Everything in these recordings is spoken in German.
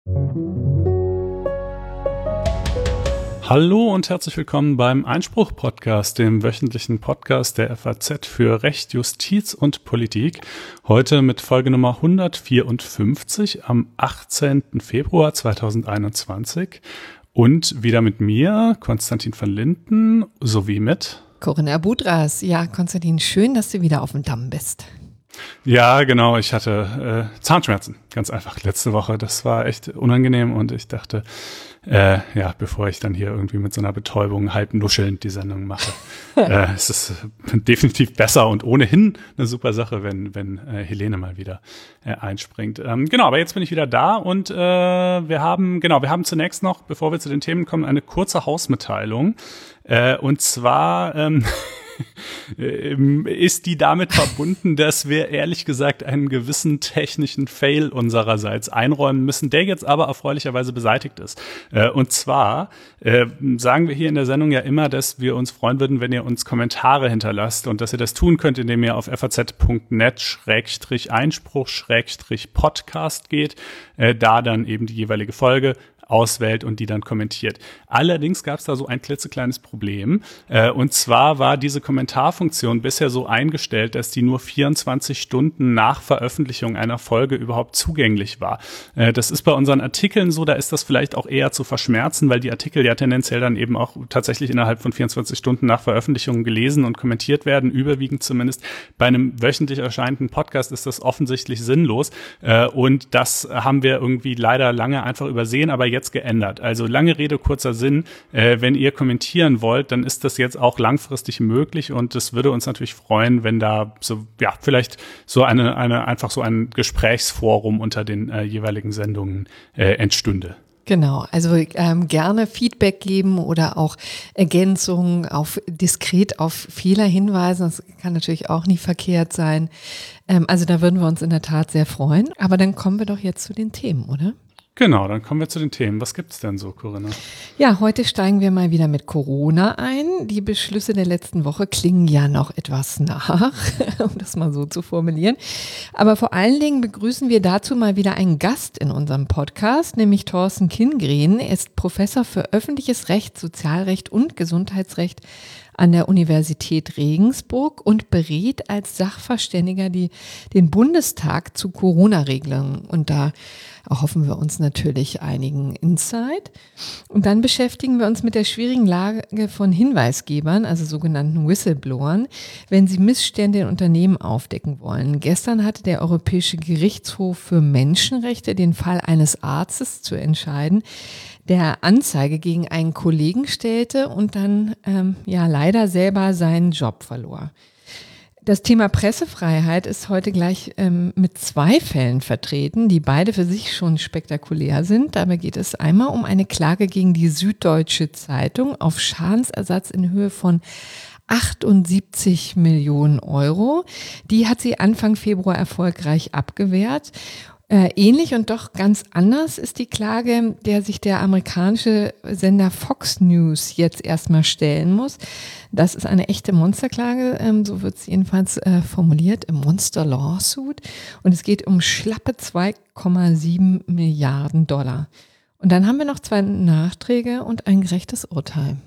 Hallo und herzlich willkommen beim Einspruch-Podcast, dem wöchentlichen Podcast der FAZ für Recht, Justiz und Politik. Heute mit Folge Nummer 154 am 18. Februar 2021 und wieder mit mir, Konstantin van Linden, sowie mit Corinna Budras. Ja, Konstantin, schön, dass du wieder auf dem Damm bist. Ja, genau. Ich hatte Zahnschmerzen, ganz einfach, letzte Woche. Das war echt unangenehm und ich dachte, bevor ich dann hier irgendwie mit so einer Betäubung halb nuschelnd die Sendung mache, es ist definitiv besser und ohnehin eine super Sache, wenn Helene mal wieder einspringt. Genau, aber jetzt bin ich wieder da und wir haben zunächst noch, bevor wir zu den Themen kommen, eine kurze Hausmitteilung. Und zwar ist die damit verbunden, dass wir ehrlich gesagt einen gewissen technischen Fail unsererseits einräumen müssen, der jetzt aber erfreulicherweise beseitigt ist. Und zwar sagen wir hier in der Sendung ja immer, dass wir uns freuen würden, wenn ihr uns Kommentare hinterlasst und dass ihr das tun könnt, indem ihr auf faz.net/Einspruch/Podcast geht, da dann eben die jeweilige Folge auswählt und die dann kommentiert. Allerdings gab es da so ein klitzekleines Problem. Und zwar war diese Kommentarfunktion bisher so eingestellt, dass die nur 24 Stunden nach Veröffentlichung einer Folge überhaupt zugänglich war. Das ist bei unseren Artikeln so, da ist das vielleicht auch eher zu verschmerzen, weil die Artikel ja tendenziell dann eben auch tatsächlich innerhalb von 24 Stunden nach Veröffentlichung gelesen und kommentiert werden, überwiegend zumindest. Bei einem wöchentlich erscheinenden Podcast ist das offensichtlich sinnlos. Und das haben wir irgendwie leider lange einfach übersehen, aber jetzt geändert. Also lange Rede, kurzer Sinn. Wenn ihr kommentieren wollt, dann ist das jetzt auch langfristig möglich und es würde uns natürlich freuen, wenn da so, ja, vielleicht so einfach so ein Gesprächsforum unter den jeweiligen Sendungen entstünde. Genau, also gerne Feedback geben oder auch Ergänzungen diskret auf Fehler hinweisen. Das kann natürlich auch nie verkehrt sein. Also da würden wir uns in der Tat sehr freuen. Aber dann kommen wir doch jetzt zu den Themen, oder? Genau, dann kommen wir zu den Themen. Was gibt's denn so, Corinna? Ja, heute steigen wir mal wieder mit Corona ein. Die Beschlüsse der letzten Woche klingen ja noch etwas nach, um das mal so zu formulieren. Aber vor allen Dingen begrüßen wir dazu mal wieder einen Gast in unserem Podcast, nämlich Thorsten Kindgren. Er ist Professor für öffentliches Recht, Sozialrecht und Gesundheitsrecht an der Universität Regensburg und berät als Sachverständiger den Bundestag zu Corona-Regelungen. Und da erhoffen wir uns natürlich einigen Insight. Und dann beschäftigen wir uns mit der schwierigen Lage von Hinweisgebern, also sogenannten Whistleblowern, wenn sie Missstände in Unternehmen aufdecken wollen. Gestern hatte der Europäische Gerichtshof für Menschenrechte den Fall eines Arztes zu entscheiden, der Anzeige gegen einen Kollegen stellte und dann leider selber seinen Job verlor. Das Thema Pressefreiheit ist heute gleich mit 2 Fällen vertreten, die beide für sich schon spektakulär sind. Dabei geht es einmal um eine Klage gegen die Süddeutsche Zeitung auf Schadensersatz in Höhe von 78 Millionen Euro. Die hat sie Anfang Februar erfolgreich abgewehrt. Ähnlich und doch ganz anders ist die Klage, der sich der amerikanische Sender Fox News jetzt erstmal stellen muss. Das ist eine echte Monsterklage, so wird es jedenfalls formuliert, im Monster Lawsuit. Und es geht um schlappe 2,7 Milliarden $. Und dann haben wir noch 2 Nachträge und ein gerechtes Urteil.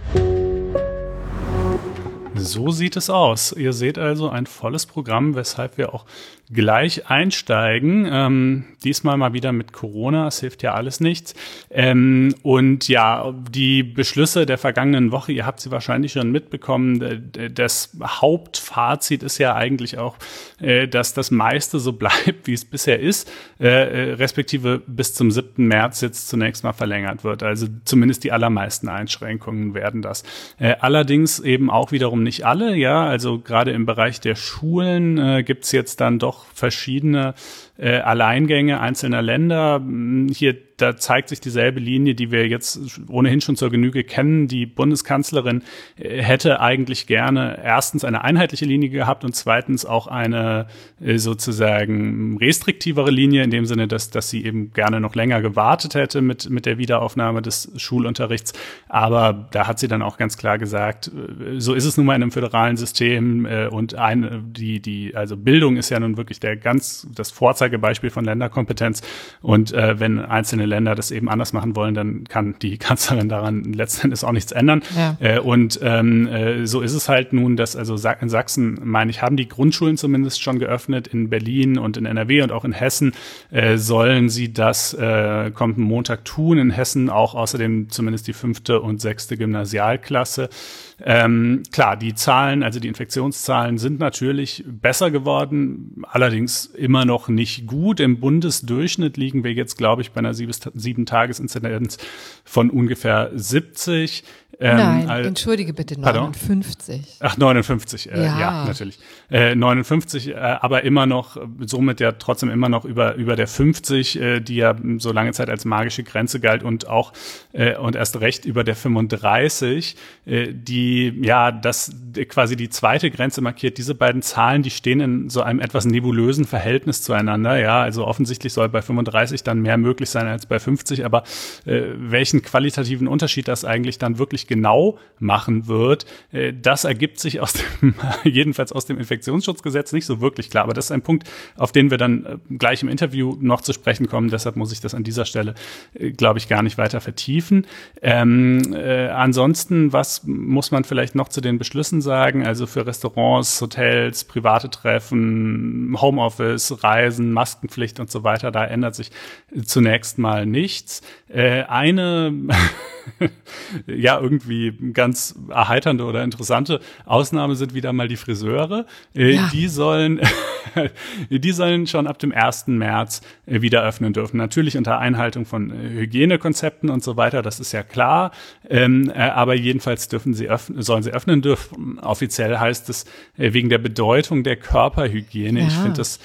So sieht es aus. Ihr seht also ein volles Programm, weshalb wir auch gleich einsteigen. Diesmal mal wieder mit Corona, es hilft ja alles nichts. Und ja, die Beschlüsse der vergangenen Woche, ihr habt sie wahrscheinlich schon mitbekommen. Das Hauptfazit ist ja eigentlich auch, dass das meiste so bleibt, wie es bisher ist, respektive bis zum 7. März jetzt zunächst mal verlängert wird. Also zumindest die allermeisten Einschränkungen werden das. Allerdings eben auch wiederum nicht alle, ja, also gerade im Bereich der Schulen gibt's jetzt dann doch verschiedene Alleingänge einzelner Länder. Hier, da zeigt sich dieselbe Linie, die wir jetzt ohnehin schon zur Genüge kennen. Die Bundeskanzlerin hätte eigentlich gerne erstens eine einheitliche Linie gehabt und zweitens auch eine sozusagen restriktivere Linie, in dem Sinne, dass sie eben gerne noch länger gewartet hätte mit der Wiederaufnahme des Schulunterrichts. Aber da hat sie dann auch ganz klar gesagt, so ist es nun mal in einem föderalen System und also Bildung ist ja nun wirklich das Vorzeigebeispiel von Länderkompetenz. Und wenn einzelne Länder das eben anders machen wollen, dann kann die Kanzlerin daran letzten Endes auch nichts ändern. Ja. Und so ist es halt nun, dass also in Sachsen, meine ich, haben die Grundschulen zumindest schon geöffnet. In Berlin und in NRW und auch in Hessen sollen sie das kommenden Montag tun. In Hessen auch außerdem zumindest die 5. und 6. Gymnasialklasse. Klar, die Zahlen, also die Infektionszahlen sind natürlich besser geworden, allerdings immer noch nicht gut. Im Bundesdurchschnitt liegen wir jetzt, glaube ich, bei einer 7-Tages-Inzidenz von ungefähr 70. Nein, entschuldige bitte, 59. Pardon? Ach, 59, ja, natürlich. 59, aber immer noch, somit ja trotzdem immer noch über der 50, die ja so lange Zeit als magische Grenze galt und auch, und erst recht über der 35, die, ja, das quasi die zweite Grenze markiert. Diese beiden Zahlen, die stehen in so einem etwas nebulösen Verhältnis zueinander, ja, also offensichtlich soll bei 35 dann mehr möglich sein als bei 50, aber welchen qualitativen Unterschied das eigentlich dann wirklich genau machen wird, das ergibt sich jedenfalls aus dem Infektionsschutzgesetz nicht so wirklich klar. Aber das ist ein Punkt, auf den wir dann gleich im Interview noch zu sprechen kommen. Deshalb muss ich das an dieser Stelle, glaube ich, gar nicht weiter vertiefen. Ansonsten, was muss man vielleicht noch zu den Beschlüssen sagen? Also für Restaurants, Hotels, private Treffen, Homeoffice, Reisen, Maskenpflicht und so weiter, da ändert sich zunächst mal nichts. Eine ja, irgendwie ganz erheiternde oder interessante Ausnahme sind wieder mal die Friseure. Ja. Die sollen schon ab dem 1. März wieder öffnen dürfen. Natürlich unter Einhaltung von Hygienekonzepten und so weiter, das ist ja klar. Aber jedenfalls sollen sie öffnen dürfen. Offiziell heißt es wegen der Bedeutung der Körperhygiene. Ja. Ich finde das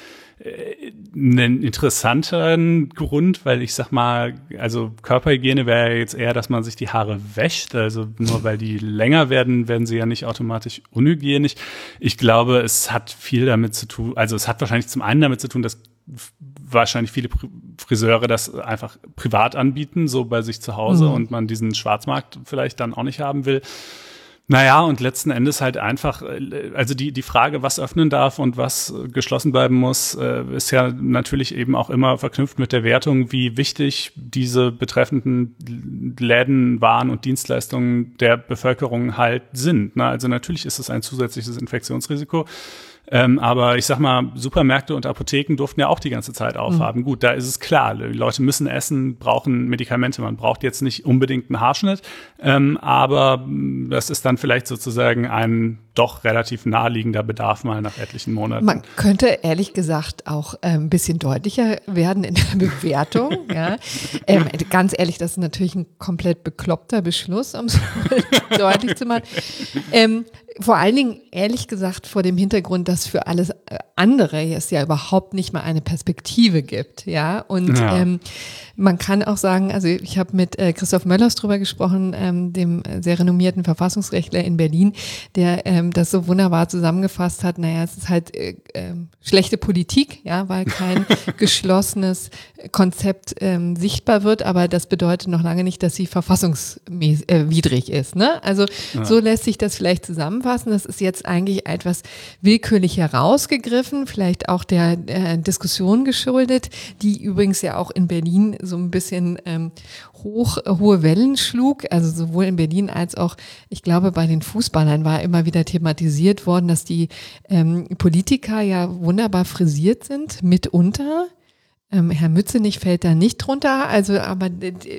einen interessanten Grund, weil ich sag mal, also Körperhygiene wäre ja jetzt eher, dass man sich die Haare wäscht, also nur weil die länger werden sie ja nicht automatisch unhygienisch. Ich glaube, es hat viel damit zu tun, also es hat wahrscheinlich zum einen damit zu tun, dass wahrscheinlich viele Friseure das einfach privat anbieten, so bei sich zu Hause und man diesen Schwarzmarkt vielleicht dann auch nicht haben will. Naja, und letzten Endes halt einfach, also die Frage, was öffnen darf und was geschlossen bleiben muss, ist ja natürlich eben auch immer verknüpft mit der Wertung, wie wichtig diese betreffenden Läden, Waren und Dienstleistungen der Bevölkerung halt sind. Also natürlich ist es ein zusätzliches Infektionsrisiko. Aber ich sag mal, Supermärkte und Apotheken durften ja auch die ganze Zeit aufhaben. Gut, da ist es klar, die Leute müssen essen, brauchen Medikamente. Man braucht jetzt nicht unbedingt einen Haarschnitt, aber das ist dann vielleicht sozusagen ein doch relativ naheliegender Bedarf mal nach etlichen Monaten. Man könnte ehrlich gesagt auch ein bisschen deutlicher werden in der Bewertung. Ja. Ganz ehrlich, das ist natürlich ein komplett bekloppter Beschluss, um es deutlich zu machen. Vor allen Dingen, ehrlich gesagt, vor dem Hintergrund, dass für alles andere es ja überhaupt nicht mal eine Perspektive gibt, ja. Und man kann auch sagen, also ich habe mit Christoph Möllers drüber gesprochen, dem sehr renommierten Verfassungsrechtler in Berlin, der das so wunderbar zusammengefasst hat. Naja, es ist halt schlechte Politik, ja, weil kein geschlossenes Konzept sichtbar wird, aber das bedeutet noch lange nicht, dass sie verfassungswidrig ist, ne? Also so lässt sich das vielleicht zusammenfassen. Das ist jetzt eigentlich etwas willkürlich herausgegriffen, vielleicht auch der Diskussion geschuldet, die übrigens ja auch in Berlin so ein bisschen hohe Wellen schlug, also sowohl in Berlin als auch, ich glaube, bei den Fußballern war immer wieder thematisiert worden, dass die Politiker ja wunderbar frisiert sind, mitunter. Herr Mützenich fällt da nicht drunter, also aber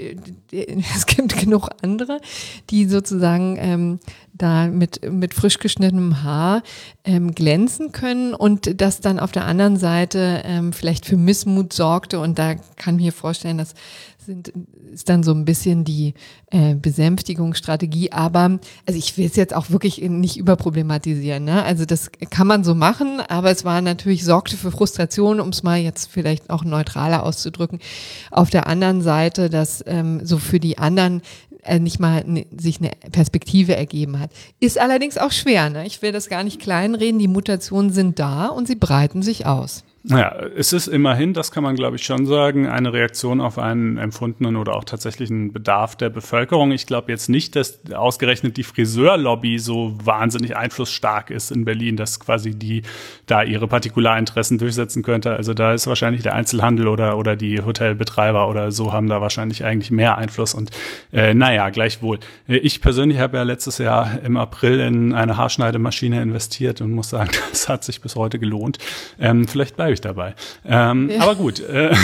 es gibt genug andere, die sozusagen da mit frisch geschnittenem Haar glänzen können und das dann auf der anderen Seite vielleicht für Missmut sorgte, und da kann ich mir vorstellen, das ist dann so ein bisschen die Besänftigungsstrategie, aber also ich will es jetzt auch wirklich nicht überproblematisieren, ne? Also das kann man so machen, aber es war natürlich, sorgte für Frustration, um es mal jetzt vielleicht auch neutraler auszudrücken. Auf der anderen Seite, dass so für die anderen nicht mal sich eine Perspektive ergeben hat. Ist allerdings auch schwer, ne? Ich will das gar nicht kleinreden, die Mutationen sind da und sie breiten sich aus. Naja, es ist immerhin, das kann man glaube ich schon sagen, eine Reaktion auf einen empfundenen oder auch tatsächlichen Bedarf der Bevölkerung. Ich glaube jetzt nicht, dass ausgerechnet die Friseurlobby so wahnsinnig einflussstark ist in Berlin, dass quasi die da ihre Partikularinteressen durchsetzen könnte. Also da ist wahrscheinlich der Einzelhandel oder die Hotelbetreiber oder so haben da wahrscheinlich eigentlich mehr Einfluss. Und naja, gleichwohl. Ich persönlich habe ja letztes Jahr im April in eine Haarschneidemaschine investiert und muss sagen, das hat sich bis heute gelohnt. Vielleicht bleibe ich dabei. Ja. Aber gut,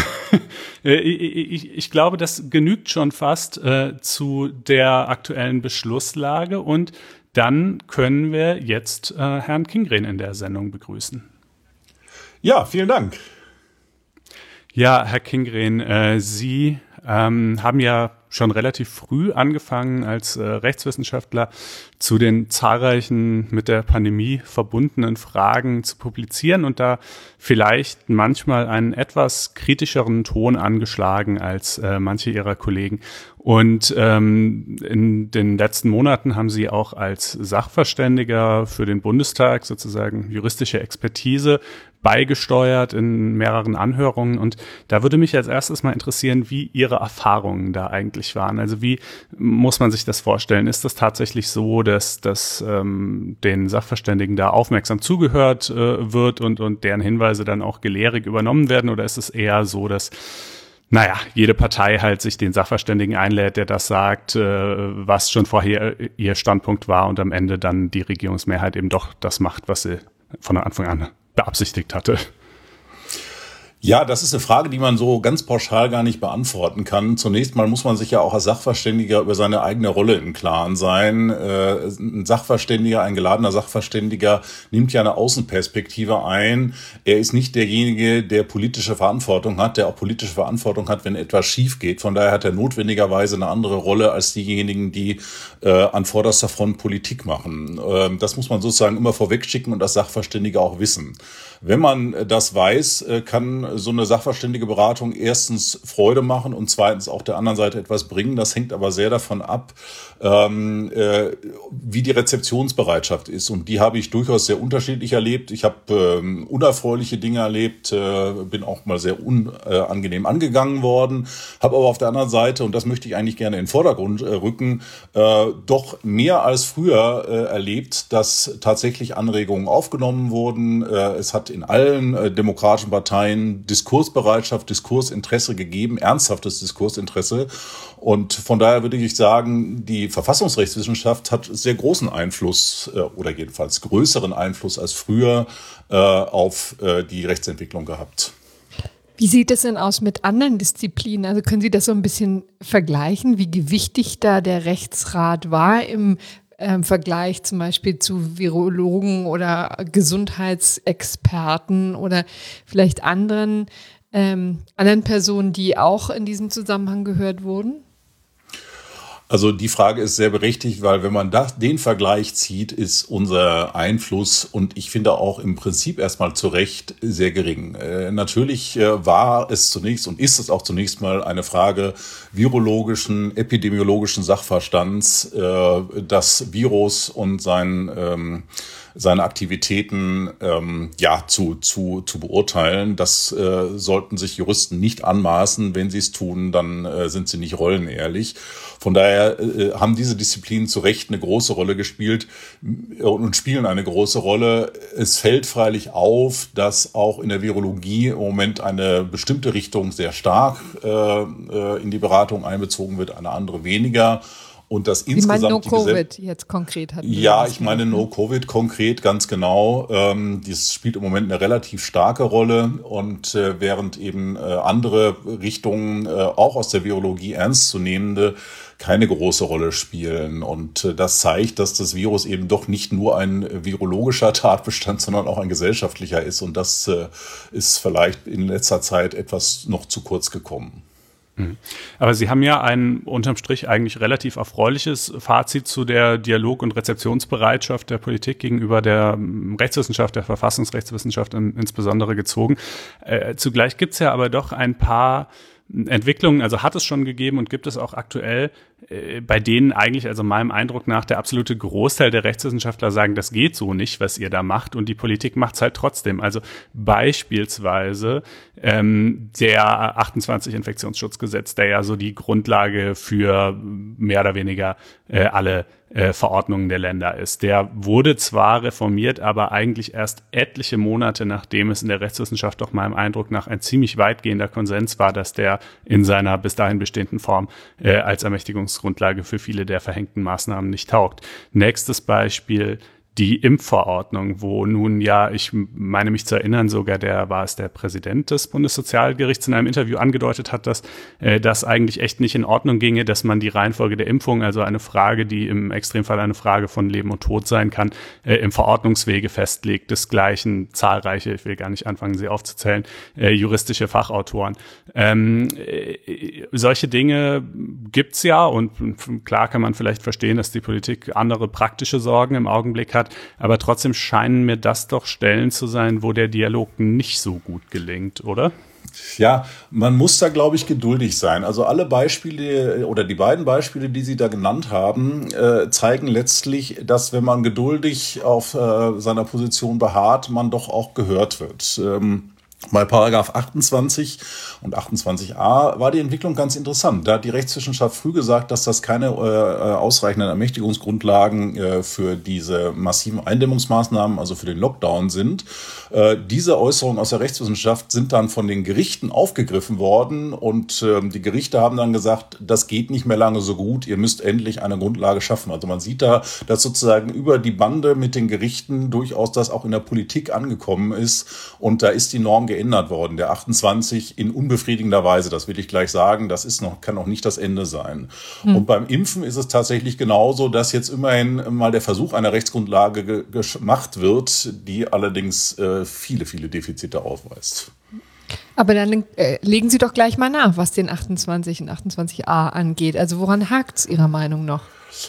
ich glaube, das genügt schon fast zu der aktuellen Beschlusslage und dann können wir jetzt Herrn Kingren in der Sendung begrüßen. Ja, vielen Dank. Ja, Herr Kingren, Sie haben ja schon relativ früh angefangen als Rechtswissenschaftler zu den zahlreichen mit der Pandemie verbundenen Fragen zu publizieren und da vielleicht manchmal einen etwas kritischeren Ton angeschlagen als manche Ihrer Kollegen. Und in den letzten Monaten haben Sie auch als Sachverständiger für den Bundestag sozusagen juristische Expertise beigesteuert in mehreren Anhörungen. Und da würde mich als erstes mal interessieren, wie Ihre Erfahrungen da eigentlich waren. Also wie muss man sich das vorstellen? Ist das tatsächlich so, dass den Sachverständigen da aufmerksam zugehört wird und deren Hinweise dann auch gelehrig übernommen werden? Oder ist es eher so, dass jede Partei halt sich den Sachverständigen einlädt, der das sagt, was schon vorher ihr Standpunkt war und am Ende dann die Regierungsmehrheit eben doch das macht, was sie von Anfang an beabsichtigt hatte? Ja, das ist eine Frage, die man so ganz pauschal gar nicht beantworten kann. Zunächst mal muss man sich ja auch als Sachverständiger über seine eigene Rolle im Klaren sein. Ein Sachverständiger, ein geladener Sachverständiger nimmt ja eine Außenperspektive ein. Er ist nicht derjenige, der politische Verantwortung hat, der auch politische Verantwortung hat, wenn etwas schief geht. Von daher hat er notwendigerweise eine andere Rolle als diejenigen, die an vorderster Front Politik machen. Das muss man sozusagen immer vorwegschicken und als Sachverständiger auch wissen. Wenn man das weiß, kann so eine sachverständige Beratung erstens Freude machen und zweitens auch der anderen Seite etwas bringen. Das hängt aber sehr davon ab, wie die Rezeptionsbereitschaft ist. Und die habe ich durchaus sehr unterschiedlich erlebt. Ich habe unerfreuliche Dinge erlebt, bin auch mal sehr unangenehm angegangen worden, habe aber auf der anderen Seite, und das möchte ich eigentlich gerne in den Vordergrund rücken, doch mehr als früher erlebt, dass tatsächlich Anregungen aufgenommen wurden. Es hat in allen demokratischen Parteien Diskursbereitschaft, Diskursinteresse gegeben, ernsthaftes Diskursinteresse. Und von daher würde ich sagen, die Verfassungsrechtswissenschaft hat sehr großen Einfluss oder jedenfalls größeren Einfluss als früher auf die Rechtsentwicklung gehabt. Wie sieht es denn aus mit anderen Disziplinen? Also können Sie das so ein bisschen vergleichen, wie gewichtig da der Rechtsrat war im Vergleich zum Beispiel zu Virologen oder Gesundheitsexperten oder vielleicht anderen Personen, die auch in diesem Zusammenhang gehört wurden? Also die Frage ist sehr berechtigt, weil wenn man den Vergleich zieht, ist unser Einfluss und ich finde auch im Prinzip erstmal zu Recht sehr gering. Natürlich war es zunächst und ist es auch zunächst mal eine Frage virologischen, epidemiologischen Sachverstands, das Virus und seine Aktivitäten zu beurteilen. Das sollten sich Juristen nicht anmaßen. Wenn sie es tun, dann sind sie nicht rollenehrlich. Von daher haben diese Disziplinen zu Recht eine große Rolle gespielt und spielen eine große Rolle. Es fällt freilich auf, dass auch in der Virologie im Moment eine bestimmte Richtung sehr stark in die Beratung einbezogen wird, eine andere weniger. Und das insgesamt Sie meinen No-Covid jetzt konkret hatten? Ja, ich meine No-Covid konkret, ganz genau. Das spielt im Moment eine relativ starke Rolle und während eben andere Richtungen, auch aus der Virologie ernstzunehmende, keine große Rolle spielen. Und das zeigt, dass das Virus eben doch nicht nur ein virologischer Tatbestand, sondern auch ein gesellschaftlicher ist. Und das ist vielleicht in letzter Zeit etwas noch zu kurz gekommen. Aber Sie haben ja ein unterm Strich eigentlich relativ erfreuliches Fazit zu der Dialog- und Rezeptionsbereitschaft der Politik gegenüber der Rechtswissenschaft, der Verfassungsrechtswissenschaft insbesondere gezogen. Zugleich gibt es ja aber doch ein paar Entwicklungen, also hat es schon gegeben und gibt es auch aktuell, bei denen eigentlich, also meinem Eindruck nach, der absolute Großteil der Rechtswissenschaftler sagen, das geht so nicht, was ihr da macht, und die Politik macht es halt trotzdem. Also beispielsweise der 28 Infektionsschutzgesetz, der ja so die Grundlage für mehr oder weniger alle Verordnungen der Länder ist. Der wurde zwar reformiert, aber eigentlich erst etliche Monate, nachdem es in der Rechtswissenschaft doch meinem Eindruck nach ein ziemlich weitgehender Konsens war, dass der in seiner bis dahin bestehenden Form als Ermächtigungsgrundlage für viele der verhängten Maßnahmen nicht taugt. Nächstes Beispiel: die Impfverordnung, wo nun ja, ich meine mich zu erinnern, sogar der Präsident des Bundessozialgerichts in einem Interview angedeutet hat, dass das eigentlich echt nicht in Ordnung ginge, dass man die Reihenfolge der Impfung, also eine Frage, die im Extremfall eine Frage von Leben und Tod sein kann, im Verordnungswege festlegt. Desgleichen zahlreiche, ich will gar nicht anfangen, sie aufzuzählen, juristische Fachautoren. Solche Dinge gibt's ja, und klar kann man vielleicht verstehen, dass die Politik andere praktische Sorgen im Augenblick hat. Aber trotzdem scheinen mir das doch Stellen zu sein, wo der Dialog nicht so gut gelingt, oder? Ja, man muss da, glaube ich, geduldig sein. Also alle Beispiele oder die beiden Beispiele, die Sie da genannt haben, zeigen letztlich, dass, wenn man geduldig auf seiner Position beharrt, man doch auch gehört wird. Bei Paragraph 28 und 28a war die Entwicklung ganz interessant. Da hat die Rechtswissenschaft früh gesagt, dass das keine ausreichenden Ermächtigungsgrundlagen für diese massiven Eindämmungsmaßnahmen, also für den Lockdown sind. Diese Äußerungen aus der Rechtswissenschaft sind dann von den Gerichten aufgegriffen worden, und die Gerichte haben dann gesagt, das geht nicht mehr lange so gut, ihr müsst endlich eine Grundlage schaffen. Also man sieht da, dass sozusagen über die Bande mit den Gerichten durchaus das auch in der Politik angekommen ist, und da ist die Norm geändert worden. Der 28 in unbefriedigender Weise, das will ich gleich sagen, kann noch nicht das Ende sein. Und beim Impfen ist es tatsächlich genauso, dass jetzt immerhin mal der Versuch einer Rechtsgrundlage gemacht wird, die allerdings viele, viele Defizite aufweist. Aber dann legen Sie doch gleich mal nach, was den 28 und 28a angeht. Also woran hakt es Ihrer Meinung nach?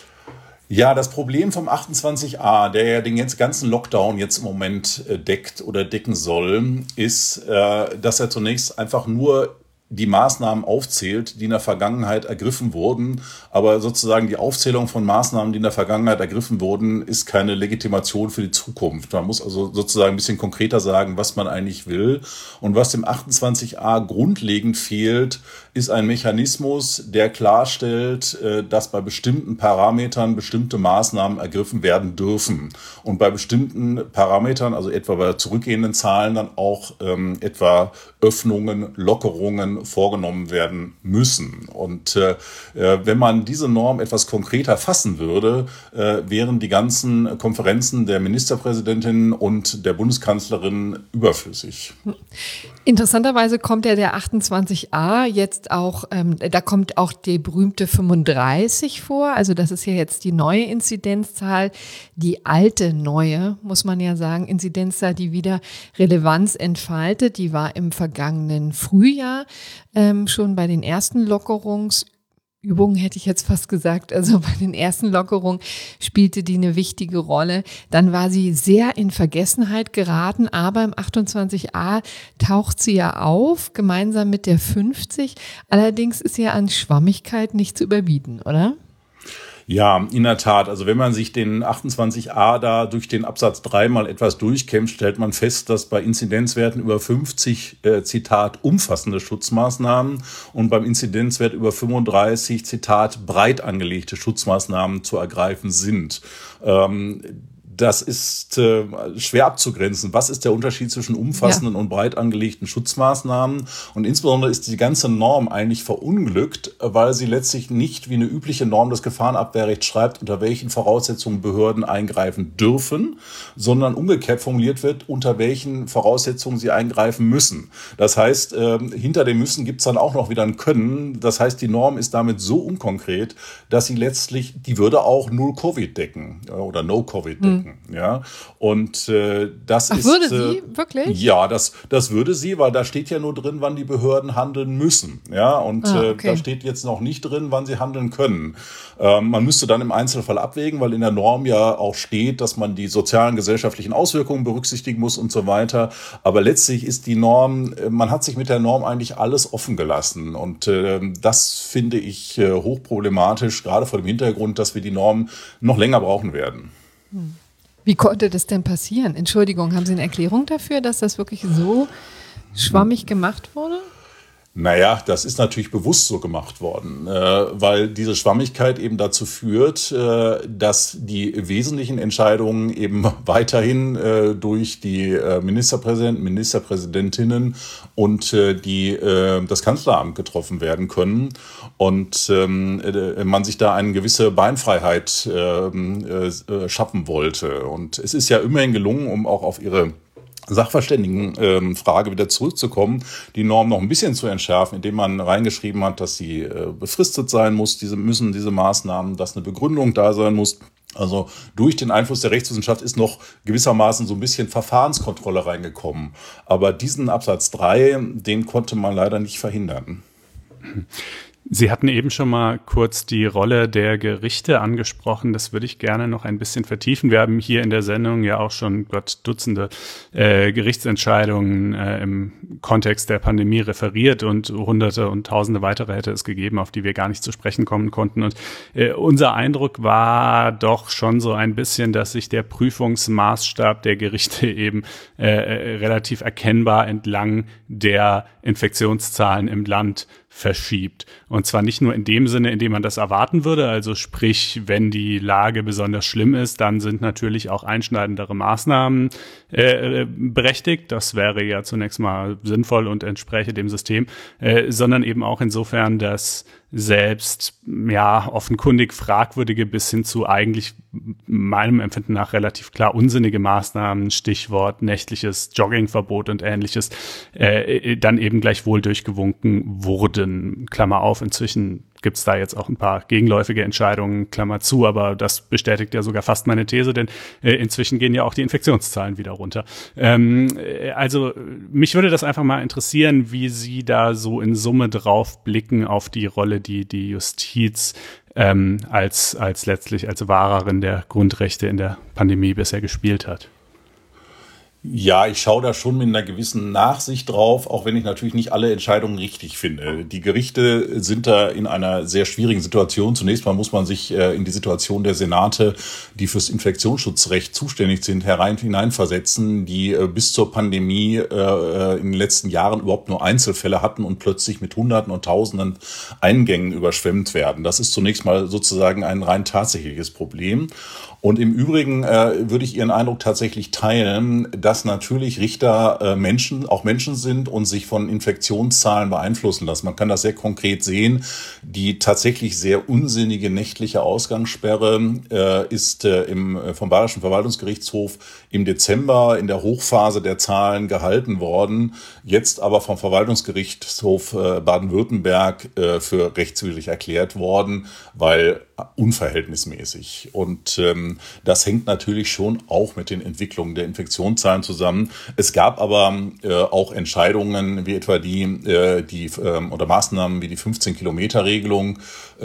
Ja, das Problem vom 28a, der ja den ganzen Lockdown jetzt im Moment deckt oder decken soll, ist, dass er zunächst einfach nur die Maßnahmen aufzählt, die in der Vergangenheit ergriffen wurden. Aber sozusagen die Aufzählung von Maßnahmen, die in der Vergangenheit ergriffen wurden, ist keine Legitimation für die Zukunft. Man muss also sozusagen ein bisschen konkreter sagen, was man eigentlich will. Und was dem 28a grundlegend fehlt, ist ein Mechanismus, der klarstellt, dass bei bestimmten Parametern bestimmte Maßnahmen ergriffen werden dürfen. Und bei bestimmten Parametern, also etwa bei zurückgehenden Zahlen, dann auch etwa Öffnungen, Lockerungen vorgenommen werden müssen. Und wenn man diese Norm etwas konkreter fassen würde, wären die ganzen Konferenzen der Ministerpräsidentin und der Bundeskanzlerin überflüssig. Interessanterweise kommt ja der 28a jetzt auch, da kommt auch die berühmte 35 vor. Also das ist ja jetzt die neue Inzidenzzahl, die alte neue, muss man ja sagen, Inzidenzzahl, die wieder Relevanz entfaltet. Die war im vergangenen Frühjahr schon bei den ersten Lockerungsübungen, hätte ich jetzt fast gesagt, also bei den ersten Lockerungen spielte die eine wichtige Rolle. Dann war sie sehr in Vergessenheit geraten, aber im 28a taucht sie ja auf, gemeinsam mit der 50. Allerdings ist sie ja an Schwammigkeit nicht zu überbieten, oder? Ja, in der Tat. Also wenn man sich den 28a da durch den Absatz 3 mal etwas durchkämpft, stellt man fest, dass bei Inzidenzwerten über 50, Zitat, umfassende Schutzmaßnahmen und beim Inzidenzwert über 35, Zitat, breit angelegte Schutzmaßnahmen zu ergreifen sind. Das ist schwer abzugrenzen. Was ist der Unterschied zwischen umfassenden und breit angelegten Schutzmaßnahmen? Und insbesondere ist die ganze Norm eigentlich verunglückt, weil sie letztlich nicht wie eine übliche Norm des Gefahrenabwehrrechts schreibt, unter welchen Voraussetzungen Behörden eingreifen dürfen, sondern umgekehrt formuliert wird, unter welchen Voraussetzungen sie eingreifen müssen. Das heißt, hinter dem Müssen gibt es dann auch noch wieder ein Können. Das heißt, die Norm ist damit so unkonkret, dass sie letztlich, die würde auch Null-Covid decken oder No-Covid decken. wirken. Ja? Und das ist... Würde sie? Wirklich? Ja, das würde sie, weil da steht ja nur drin, wann die Behörden handeln müssen. Ja? Und da steht jetzt noch nicht drin, wann sie handeln können. Man müsste dann im Einzelfall abwägen, weil in der Norm ja auch steht, dass man die sozialen, gesellschaftlichen Auswirkungen berücksichtigen muss und so weiter. Aber letztlich ist die Norm, man hat sich mit der Norm eigentlich alles offen gelassen. Und das finde ich hochproblematisch, gerade vor dem Hintergrund, dass wir die Norm noch länger brauchen werden. Wie konnte das denn passieren? Entschuldigung, haben Sie eine Erklärung dafür, dass das wirklich so schwammig gemacht wurde? Naja, das ist natürlich bewusst so gemacht worden, weil diese Schwammigkeit eben dazu führt, dass die wesentlichen Entscheidungen eben weiterhin durch die Ministerpräsidenten, Ministerpräsidentinnen und das Kanzleramt getroffen werden können und man sich da eine gewisse Beinfreiheit schaffen wollte. Und es ist ja immerhin gelungen, um auch auf Ihre Sachverständigenfrage wieder zurückzukommen, die Norm noch ein bisschen zu entschärfen, indem man reingeschrieben hat, dass sie befristet sein muss, diese Maßnahmen, dass eine Begründung da sein muss. Also durch den Einfluss der Rechtswissenschaft ist noch gewissermaßen so ein bisschen Verfahrenskontrolle reingekommen. Aber diesen Absatz 3, den konnte man leider nicht verhindern. Sie hatten eben schon mal kurz die Rolle der Gerichte angesprochen. Das würde ich gerne noch ein bisschen vertiefen. Wir haben hier in der Sendung ja auch schon Dutzende Gerichtsentscheidungen im Kontext der Pandemie referiert und Hunderte und Tausende weitere hätte es gegeben, auf die wir gar nicht zu sprechen kommen konnten. Und unser Eindruck war doch schon so ein bisschen, dass sich der Prüfungsmaßstab der Gerichte eben relativ erkennbar entlang der Infektionszahlen im Land verschiebt. Und zwar nicht nur in dem Sinne, in dem man das erwarten würde, also sprich, wenn die Lage besonders schlimm ist, dann sind natürlich auch einschneidendere Maßnahmen berechtigt. Das wäre ja zunächst mal sinnvoll und entspräche dem System, sondern eben auch insofern, dass selbst offenkundig fragwürdige bis hin zu eigentlich meinem Empfinden nach relativ klar unsinnige Maßnahmen, Stichwort nächtliches Joggingverbot und Ähnliches, dann eben gleichwohl durchgewunken wurden. Klammer auf, inzwischen gibt es da jetzt auch ein paar gegenläufige Entscheidungen, Klammer zu, aber das bestätigt ja sogar fast meine These, denn inzwischen gehen ja auch die Infektionszahlen wieder runter. Also mich würde das einfach mal interessieren, wie Sie da so in Summe drauf blicken auf die Rolle, die die Justiz als letztlich als Wahrerin der Grundrechte in der Pandemie bisher gespielt hat. Ja, ich schaue da schon mit einer gewissen Nachsicht drauf, auch wenn ich natürlich nicht alle Entscheidungen richtig finde. Die Gerichte sind da in einer sehr schwierigen Situation. Zunächst mal muss man sich in die Situation der Senate, die fürs Infektionsschutzrecht zuständig sind, hineinversetzen, die bis zur Pandemie in den letzten Jahren überhaupt nur Einzelfälle hatten und plötzlich mit Hunderten und Tausenden Eingängen überschwemmt werden. Das ist zunächst mal sozusagen ein rein tatsächliches Problem. Und im Übrigen würde ich Ihren Eindruck tatsächlich teilen, dass natürlich Richter Menschen sind und sich von Infektionszahlen beeinflussen lassen. Man kann das sehr konkret sehen. Die tatsächlich sehr unsinnige nächtliche Ausgangssperre ist vom Bayerischen Verwaltungsgerichtshof im Dezember in der Hochphase der Zahlen gehalten worden, jetzt aber vom Verwaltungsgerichtshof Baden-Württemberg für rechtswidrig erklärt worden, weil unverhältnismäßig. Und das hängt natürlich schon auch mit den Entwicklungen der Infektionszahlen zusammen. Es gab aber auch Entscheidungen wie etwa oder Maßnahmen wie die 15-Kilometer-Regelung,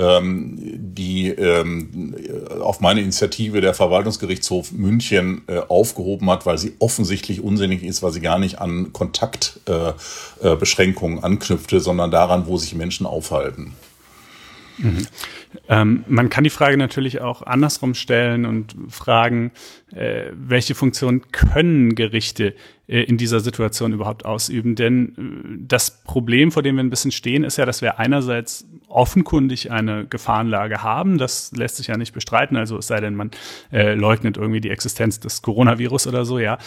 die auf meine Initiative der Verwaltungsgerichtshof München aufgehoben hat, weil sie offensichtlich unsinnig ist, weil sie gar nicht an Kontaktbeschränkungen anknüpfte, sondern daran, wo sich Menschen aufhalten. Mhm. Man kann die Frage natürlich auch andersrum stellen und fragen, welche Funktion können Gerichte in dieser Situation überhaupt ausüben? Denn das Problem, vor dem wir ein bisschen stehen, ist ja, dass wir einerseits offenkundig eine Gefahrenlage haben. Das lässt sich ja nicht bestreiten. Also es sei denn, man leugnet irgendwie die Existenz des Coronavirus oder so, ja.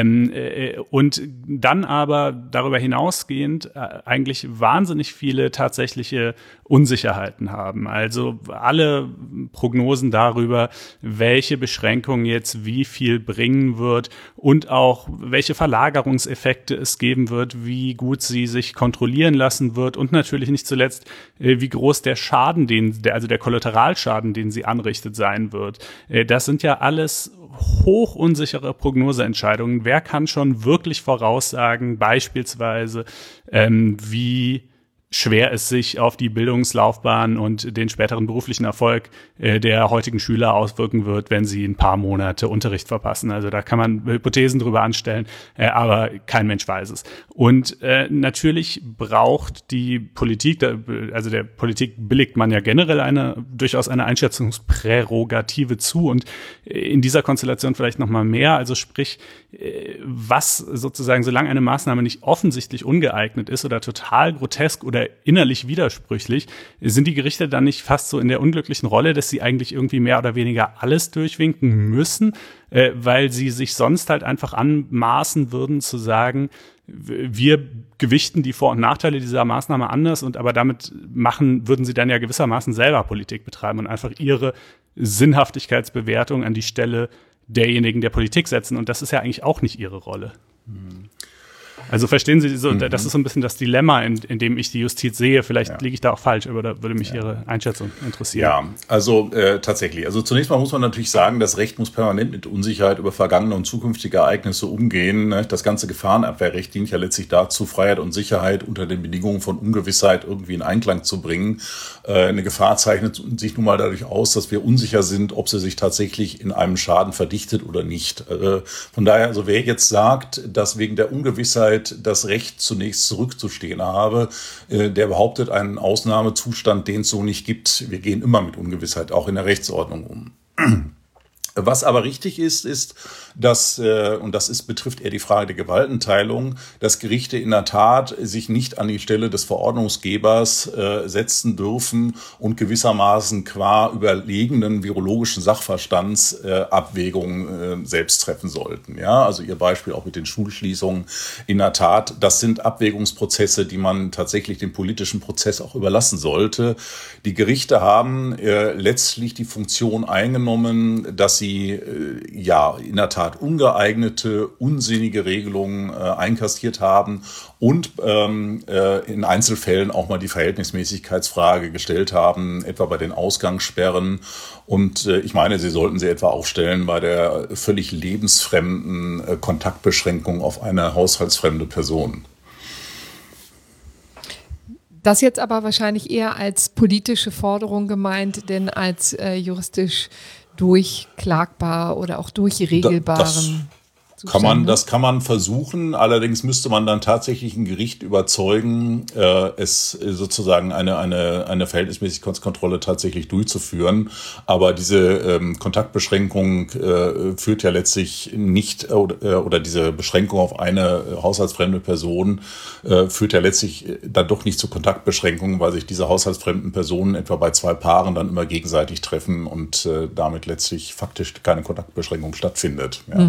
Und dann aber darüber hinausgehend eigentlich wahnsinnig viele tatsächliche Unsicherheiten haben. Also alle Prognosen darüber, welche Beschränkungen jetzt wie viel bringen wird und auch welche Verlagerungseffekte es geben wird, wie gut sie sich kontrollieren lassen wird und natürlich nicht zuletzt, wie groß der Schaden, also der Kollateralschaden, den sie anrichtet, sein wird. Das sind ja alles hochunsichere Prognoseentscheidungen. Wer kann schon wirklich voraussagen, beispielsweise, wie schwer es sich auf die Bildungslaufbahn und den späteren beruflichen Erfolg der heutigen Schüler auswirken wird, wenn sie ein paar Monate Unterricht verpassen. Also da kann man Hypothesen drüber anstellen, aber kein Mensch weiß es. Und natürlich braucht die Politik, also der Politik billigt man ja generell durchaus eine Einschätzungsprärogative zu und in dieser Konstellation vielleicht noch mal mehr. Also sprich, was sozusagen, solange eine Maßnahme nicht offensichtlich ungeeignet ist oder total grotesk oder innerlich widersprüchlich, sind die Gerichte dann nicht fast so in der unglücklichen Rolle, dass sie eigentlich irgendwie mehr oder weniger alles durchwinken müssen, weil sie sich sonst halt einfach anmaßen würden zu sagen, wir gewichten die Vor- und Nachteile dieser Maßnahme anders und aber damit würden sie dann ja gewissermaßen selber Politik betreiben und einfach ihre Sinnhaftigkeitsbewertung an die Stelle derjenigen der Politik setzen. Und das ist ja eigentlich auch nicht ihre Rolle. Also verstehen Sie, das ist so ein bisschen das Dilemma, in dem ich die Justiz sehe. Vielleicht liege ich da auch falsch, aber da würde mich Ihre Einschätzung interessieren. Ja, also tatsächlich. Also zunächst mal muss man natürlich sagen, das Recht muss permanent mit Unsicherheit über vergangene und zukünftige Ereignisse umgehen. Das ganze Gefahrenabwehrrecht dient ja letztlich dazu, Freiheit und Sicherheit unter den Bedingungen von Ungewissheit irgendwie in Einklang zu bringen. Eine Gefahr zeichnet sich nun mal dadurch aus, dass wir unsicher sind, ob sie sich tatsächlich in einem Schaden verdichtet oder nicht. Von daher, also wer jetzt sagt, dass wegen der Ungewissheit das Recht zunächst zurückzustehen habe, der behauptet einen Ausnahmezustand, den es so nicht gibt. Wir gehen immer mit Ungewissheit auch in der Rechtsordnung um. Was aber richtig ist, dass, und das betrifft eher die Frage der Gewaltenteilung, dass Gerichte in der Tat sich nicht an die Stelle des Verordnungsgebers setzen dürfen und gewissermaßen qua überlegenen virologischen Sachverstands Abwägungen selbst treffen sollten. Ja, also Ihr Beispiel auch mit den Schulschließungen. In der Tat, das sind Abwägungsprozesse, die man tatsächlich dem politischen Prozess auch überlassen sollte. Die Gerichte haben letztlich die Funktion eingenommen, dass sie in der Tat ungeeignete, unsinnige Regelungen einkassiert haben und in Einzelfällen auch mal die Verhältnismäßigkeitsfrage gestellt haben, etwa bei den Ausgangssperren. Und ich meine, sie sollten sie etwa auch stellen bei der völlig lebensfremden Kontaktbeschränkung auf eine haushaltsfremde Person. Das jetzt aber wahrscheinlich eher als politische Forderung gemeint, denn als juristisch durchklagbar oder auch durchregelbaren. Das kann man versuchen, allerdings müsste man dann tatsächlich ein Gericht überzeugen, es sozusagen eine Verhältnismäßigkeitskontrolle tatsächlich durchzuführen. Aber diese Kontaktbeschränkung führt ja letztlich nicht, oder diese Beschränkung auf eine haushaltsfremde Person führt ja letztlich dann doch nicht zu Kontaktbeschränkungen, weil sich diese haushaltsfremden Personen etwa bei 2 Paaren dann immer gegenseitig treffen und damit letztlich faktisch keine Kontaktbeschränkung stattfindet. Ja.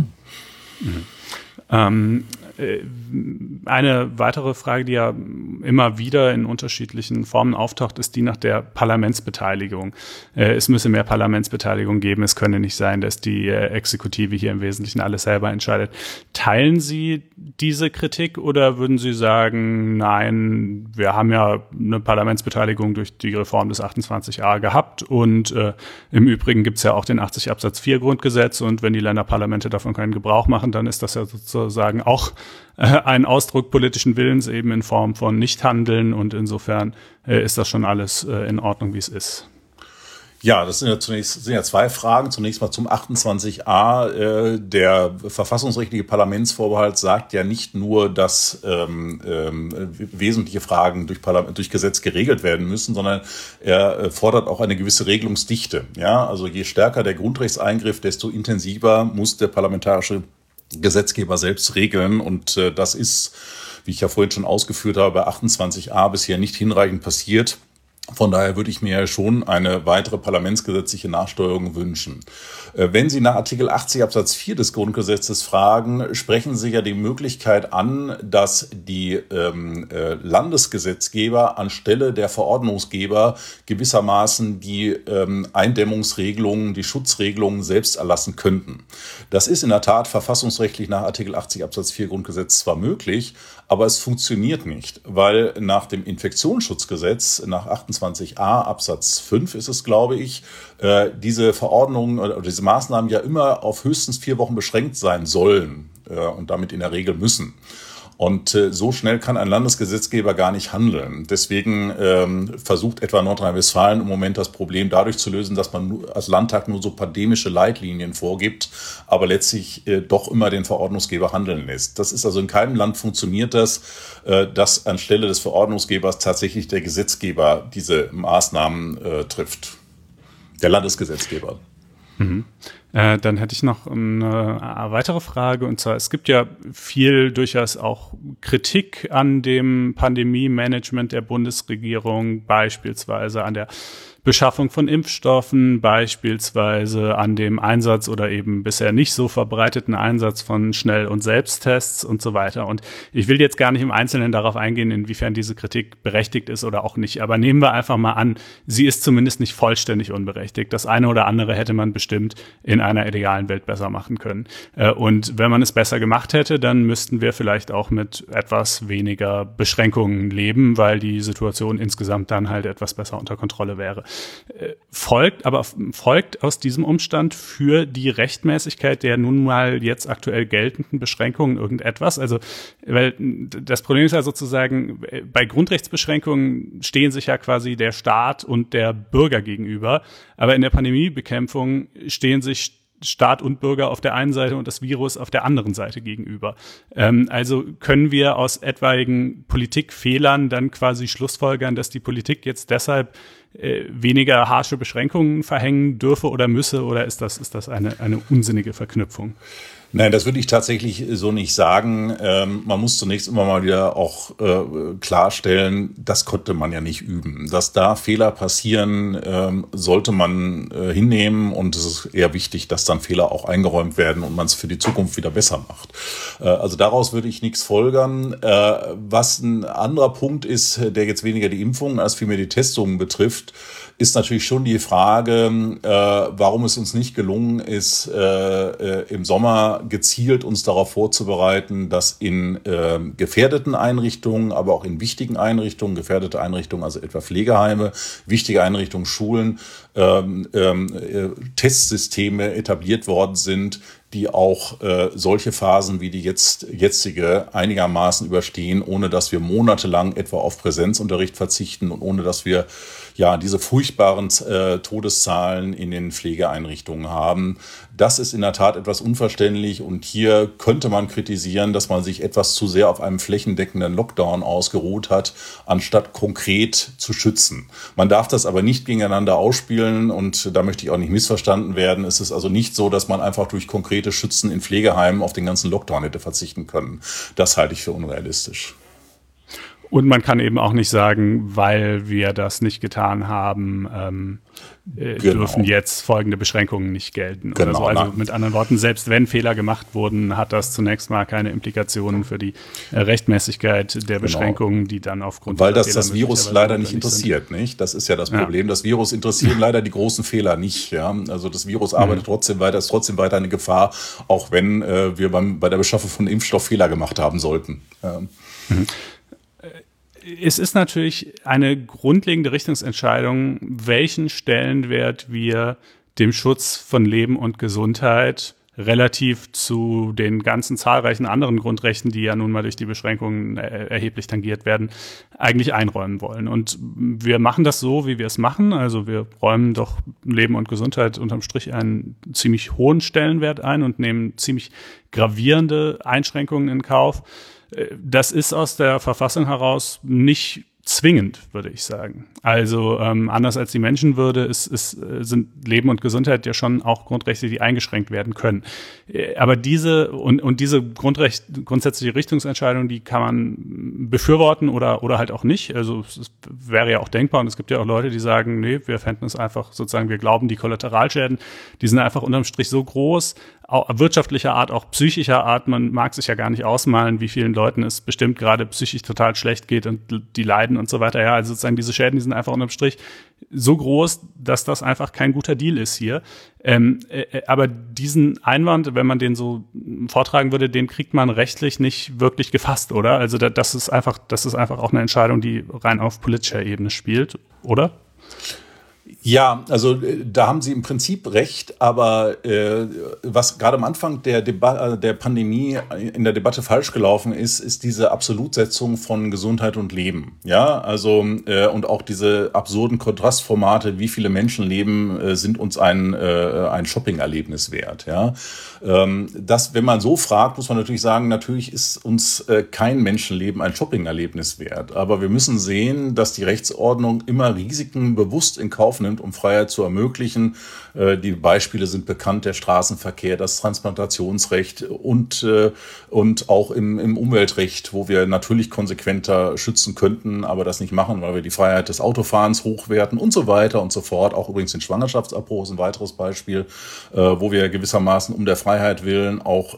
Eine weitere Frage, die ja immer wieder in unterschiedlichen Formen auftaucht, ist die nach der Parlamentsbeteiligung. Es müsse mehr Parlamentsbeteiligung geben. Es könne nicht sein, dass die Exekutive hier im Wesentlichen alles selber entscheidet. Teilen Sie diese Kritik oder würden Sie sagen, nein, wir haben ja eine Parlamentsbeteiligung durch die Reform des 28a gehabt und im Übrigen gibt es ja auch den 80 Absatz 4 Grundgesetz und wenn die Länderparlamente davon keinen Gebrauch machen, dann ist das ja sozusagen auch ein Ausdruck politischen Willens eben in Form von Nichthandeln und insofern ist das schon alles in Ordnung, wie es ist. Ja, das sind ja 2 Fragen. Zunächst mal zum 28a. Der verfassungsrechtliche Parlamentsvorbehalt sagt ja nicht nur, dass wesentliche Fragen durch Gesetz geregelt werden müssen, sondern er fordert auch eine gewisse Regelungsdichte. Ja, also je stärker der Grundrechtseingriff, desto intensiver muss der parlamentarische Gesetzgeber selbst regeln und das ist, wie ich ja vorhin schon ausgeführt habe, bei 28a bisher nicht hinreichend passiert. Von daher würde ich mir schon eine weitere parlamentsgesetzliche Nachsteuerung wünschen. Wenn Sie nach Artikel 80 Absatz 4 des Grundgesetzes fragen, sprechen Sie ja die Möglichkeit an, dass die Landesgesetzgeber anstelle der Verordnungsgeber gewissermaßen die Eindämmungsregelungen, die Schutzregelungen selbst erlassen könnten. Das ist in der Tat verfassungsrechtlich nach Artikel 80 Absatz 4 Grundgesetz zwar möglich, aber es funktioniert nicht, weil nach dem Infektionsschutzgesetz, nach 28 26a Absatz 5 ist es, glaube ich, diese Verordnungen oder diese Maßnahmen ja immer auf höchstens 4 Wochen beschränkt sein sollen und damit in der Regel müssen. Und so schnell kann ein Landesgesetzgeber gar nicht handeln. Deswegen versucht etwa Nordrhein-Westfalen im Moment das Problem dadurch zu lösen, dass man als Landtag nur so pandemische Leitlinien vorgibt, aber letztlich doch immer den Verordnungsgeber handeln lässt. Das ist also in keinem Land funktioniert das, dass anstelle des Verordnungsgebers tatsächlich der Gesetzgeber diese Maßnahmen trifft. Der Landesgesetzgeber. Mhm. Dann hätte ich noch eine weitere Frage, und zwar, es gibt ja viel durchaus auch Kritik an dem Pandemie-Management der Bundesregierung, beispielsweise an der Beschaffung von Impfstoffen, beispielsweise an dem Einsatz oder eben bisher nicht so verbreiteten Einsatz von Schnell- und Selbsttests und so weiter. Und ich will jetzt gar nicht im Einzelnen darauf eingehen, inwiefern diese Kritik berechtigt ist oder auch nicht. Aber nehmen wir einfach mal an, sie ist zumindest nicht vollständig unberechtigt. Das eine oder andere hätte man bestimmt in einer idealen Welt besser machen können. Und wenn man es besser gemacht hätte, dann müssten wir vielleicht auch mit etwas weniger Beschränkungen leben, weil die Situation insgesamt dann halt etwas besser unter Kontrolle wäre. Folgt aus diesem Umstand für die Rechtmäßigkeit der nun mal jetzt aktuell geltenden Beschränkungen irgendetwas? Also, weil das Problem ist ja sozusagen, bei Grundrechtsbeschränkungen stehen sich ja quasi der Staat und der Bürger gegenüber, aber in der Pandemiebekämpfung stehen sich Staat und Bürger auf der einen Seite und das Virus auf der anderen Seite gegenüber. Also können wir aus etwaigen Politikfehlern dann quasi schlussfolgern, dass die Politik jetzt deshalb weniger harsche Beschränkungen verhängen dürfe oder müsse, oder ist das eine unsinnige Verknüpfung? Nein, das würde ich tatsächlich so nicht sagen. Man muss zunächst immer mal wieder auch klarstellen, das konnte man ja nicht üben. Dass da Fehler passieren, sollte man hinnehmen, und es ist eher wichtig, dass dann Fehler auch eingeräumt werden und man es für die Zukunft wieder besser macht. Also daraus würde ich nichts folgern. Was ein anderer Punkt ist, der jetzt weniger die Impfungen als vielmehr die Testungen betrifft, ist natürlich schon die Frage, warum es uns nicht gelungen ist, im Sommer gezielt uns darauf vorzubereiten, dass in gefährdeten Einrichtungen, aber auch in wichtigen Einrichtungen, gefährdete Einrichtungen, also etwa Pflegeheime, wichtige Einrichtungen, Schulen, Testsysteme etabliert worden sind, die auch solche Phasen wie die jetzige einigermaßen überstehen, ohne dass wir monatelang etwa auf Präsenzunterricht verzichten und ohne dass wir ja diese furchtbaren Todeszahlen in den Pflegeeinrichtungen haben. Das ist in der Tat etwas unverständlich, und hier könnte man kritisieren, dass man sich etwas zu sehr auf einem flächendeckenden Lockdown ausgeruht hat, anstatt konkret zu schützen. Man darf das aber nicht gegeneinander ausspielen, und da möchte ich auch nicht missverstanden werden. Es ist also nicht so, dass man einfach durch konkrete Schützen in Pflegeheimen auf den ganzen Lockdown hätte verzichten können. Das halte ich für unrealistisch. Und man kann eben auch nicht sagen, weil wir das nicht getan haben, dürfen jetzt folgende Beschränkungen nicht gelten. Genau, oder so. Also mit anderen Worten, selbst wenn Fehler gemacht wurden, hat das zunächst mal keine Implikationen für die Rechtmäßigkeit der Beschränkungen, die dann aufgrund weil das Virus leider nicht interessiert, nicht? Das ist ja das Problem. Das Virus interessiert leider die großen Fehler nicht. Ja? Also das Virus arbeitet trotzdem weiter, ist trotzdem weiter eine Gefahr, auch wenn wir bei der Beschaffung von Impfstoff Fehler gemacht haben sollten. Es ist natürlich eine grundlegende Richtungsentscheidung, welchen Stellenwert wir dem Schutz von Leben und Gesundheit relativ zu den ganzen zahlreichen anderen Grundrechten, die ja nun mal durch die Beschränkungen erheblich tangiert werden, eigentlich einräumen wollen. Und wir machen das so, wie wir es machen. Also wir räumen doch Leben und Gesundheit unterm Strich einen ziemlich hohen Stellenwert ein und nehmen ziemlich gravierende Einschränkungen in Kauf. Das ist aus der Verfassung heraus nicht zwingend, würde ich sagen. Also anders als die Menschenwürde sind Leben und Gesundheit ja schon auch Grundrechte, die eingeschränkt werden können. Aber diese grundsätzliche Richtungsentscheidung, die kann man befürworten oder halt auch nicht. Also es wäre ja auch denkbar, und es gibt ja auch Leute, die sagen, nee, wir fänden es einfach sozusagen, wir glauben, die Kollateralschäden, die sind einfach unterm Strich so groß, wirtschaftlicher Art, auch psychischer Art. Man mag sich ja gar nicht ausmalen, wie vielen Leuten es bestimmt gerade psychisch total schlecht geht und die leiden und so weiter. Ja, also sozusagen diese Schäden, die sind einfach unterm Strich so groß, dass das einfach kein guter Deal ist hier. Aber diesen Einwand, wenn man den so vortragen würde, den kriegt man rechtlich nicht wirklich gefasst, oder? Also das ist einfach auch eine Entscheidung, die rein auf politischer Ebene spielt, oder? Ja, also da haben Sie im Prinzip recht, aber was gerade am Anfang der Pandemie in der Debatte falsch gelaufen ist diese Absolutsetzung von Gesundheit und Leben. Ja, also und auch diese absurden Kontrastformate, wie viele Menschenleben sind uns ein Shopping-Erlebnis wert. Ja, das, wenn man so fragt, muss man natürlich sagen, natürlich ist uns kein Menschenleben ein Shopping-Erlebnis wert. Aber wir müssen sehen, dass die Rechtsordnung immer Risiken bewusst in Kauf nimmt, um Freiheit zu ermöglichen. Die Beispiele sind bekannt, der Straßenverkehr, das Transplantationsrecht und auch im Umweltrecht, wo wir natürlich konsequenter schützen könnten, aber das nicht machen, weil wir die Freiheit des Autofahrens hochwerten und so weiter und so fort. Auch übrigens den Schwangerschaftsabbruch ist ein weiteres Beispiel, wo wir gewissermaßen um der Freiheit willen auch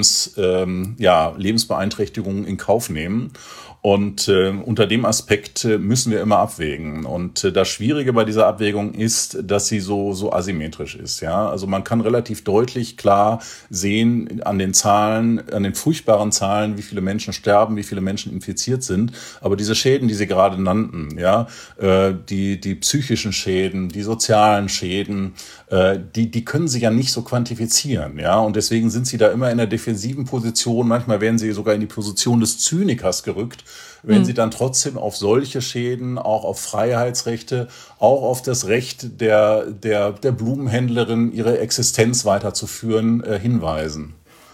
Lebensbeeinträchtigungen in Kauf nehmen. Und unter dem Aspekt müssen wir immer abwägen. Und das Schwierige bei dieser Abwägung ist, dass sie so asymmetrisch ist. Ja, also man kann relativ deutlich klar sehen an den Zahlen, an den furchtbaren Zahlen, wie viele Menschen sterben, wie viele Menschen infiziert sind. Aber diese Schäden, die Sie gerade nannten, ja, die psychischen Schäden, die sozialen Schäden, die können Sie ja nicht so quantifizieren. Ja, und deswegen sind Sie da immer in der defensiven Position. Manchmal werden Sie sogar in die Position des Zynikers gerückt, wenn Sie dann trotzdem auf solche Schäden, auch auf Freiheitsrechte, auch auf das Recht der Blumenhändlerin, ihre Existenz weiterzuführen, hinweisen.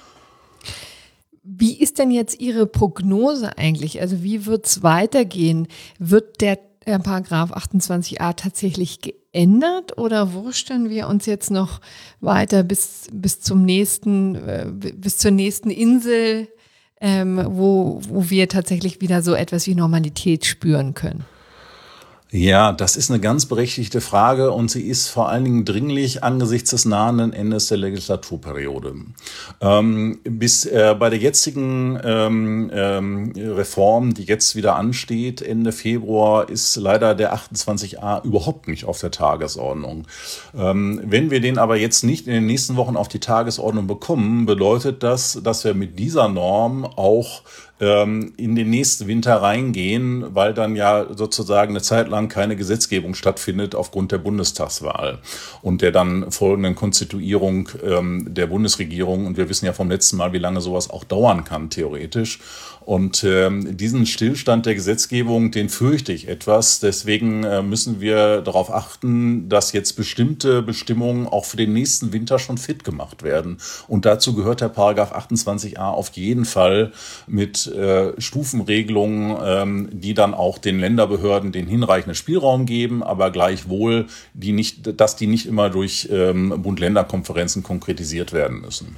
Wie ist denn jetzt Ihre Prognose eigentlich? Also wie wird es weitergehen? Wird der Paragraph 28a tatsächlich geändert oder wursteln wir uns jetzt noch weiter bis zur nächsten Insel, wo wir tatsächlich wieder so etwas wie Normalität spüren können? Ja, das ist eine ganz berechtigte Frage und sie ist vor allen Dingen dringlich angesichts des nahenden Endes der Legislaturperiode. Bei der jetzigen Reform, die jetzt wieder ansteht, Ende Februar, ist leider der 28a überhaupt nicht auf der Tagesordnung. Wenn wir den aber jetzt nicht in den nächsten Wochen auf die Tagesordnung bekommen, bedeutet das, dass wir mit dieser Norm auch in den nächsten Winter reingehen, weil dann ja sozusagen eine Zeit lang keine Gesetzgebung stattfindet aufgrund der Bundestagswahl und der dann folgenden Konstituierung der Bundesregierung. Und wir wissen ja vom letzten Mal, wie lange sowas auch dauern kann, theoretisch. Und diesen Stillstand der Gesetzgebung, den fürchte ich etwas. Deswegen müssen wir darauf achten, dass jetzt bestimmte Bestimmungen auch für den nächsten Winter schon fit gemacht werden. Und dazu gehört der Paragraph 28a auf jeden Fall mit Stufenregelungen, die dann auch den Länderbehörden den hinreichenden Spielraum geben, aber gleichwohl, dass die nicht immer durch Bund-Länder-Konferenzen konkretisiert werden müssen.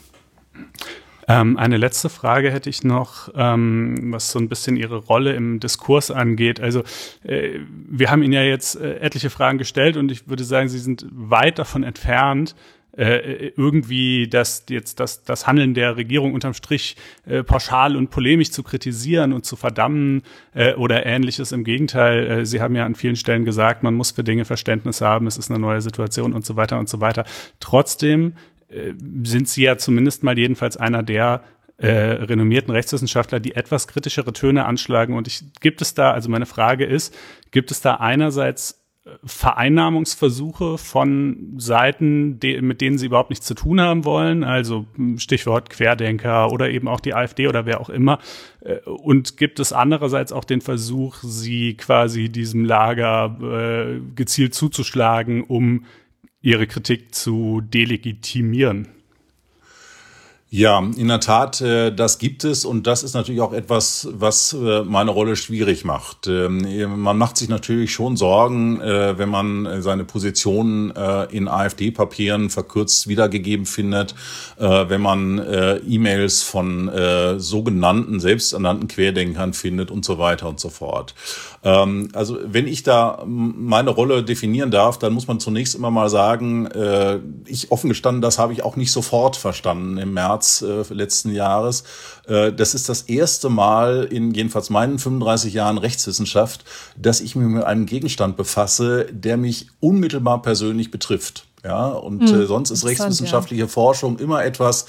Eine letzte Frage hätte ich noch, was so ein bisschen Ihre Rolle im Diskurs angeht. Also wir haben Ihnen ja jetzt etliche Fragen gestellt und ich würde sagen, Sie sind weit davon entfernt, irgendwie das Handeln der Regierung unterm Strich pauschal und polemisch zu kritisieren und zu verdammen oder Ähnliches. Im Gegenteil, Sie haben ja an vielen Stellen gesagt, man muss für Dinge Verständnis haben, es ist eine neue Situation und so weiter und so weiter. Trotzdem sind Sie ja zumindest mal jedenfalls einer der renommierten Rechtswissenschaftler, die etwas kritischere Töne anschlagen. Und meine Frage ist, gibt es da einerseits Vereinnahmungsversuche von Seiten, mit denen Sie überhaupt nichts zu tun haben wollen, also Stichwort Querdenker oder eben auch die AfD oder wer auch immer, und gibt es andererseits auch den Versuch, Sie quasi diesem Lager gezielt zuzuschlagen, um Ihre Kritik zu delegitimieren? Ja, in der Tat, das gibt es und das ist natürlich auch etwas, was meine Rolle schwierig macht. Man macht sich natürlich schon Sorgen, wenn man seine Positionen in AfD-Papieren verkürzt wiedergegeben findet, wenn man E-Mails von sogenannten, selbsternannten Querdenkern findet und so weiter und so fort. Also wenn ich da meine Rolle definieren darf, dann muss man zunächst immer mal sagen, ich offen gestanden, das habe ich auch nicht sofort verstanden im März letzten Jahres. Das ist das erste Mal in jedenfalls meinen 35 Jahren Rechtswissenschaft, dass ich mich mit einem Gegenstand befasse, der mich unmittelbar persönlich betrifft. Ja, und sonst ist rechtswissenschaftliche Forschung immer etwas,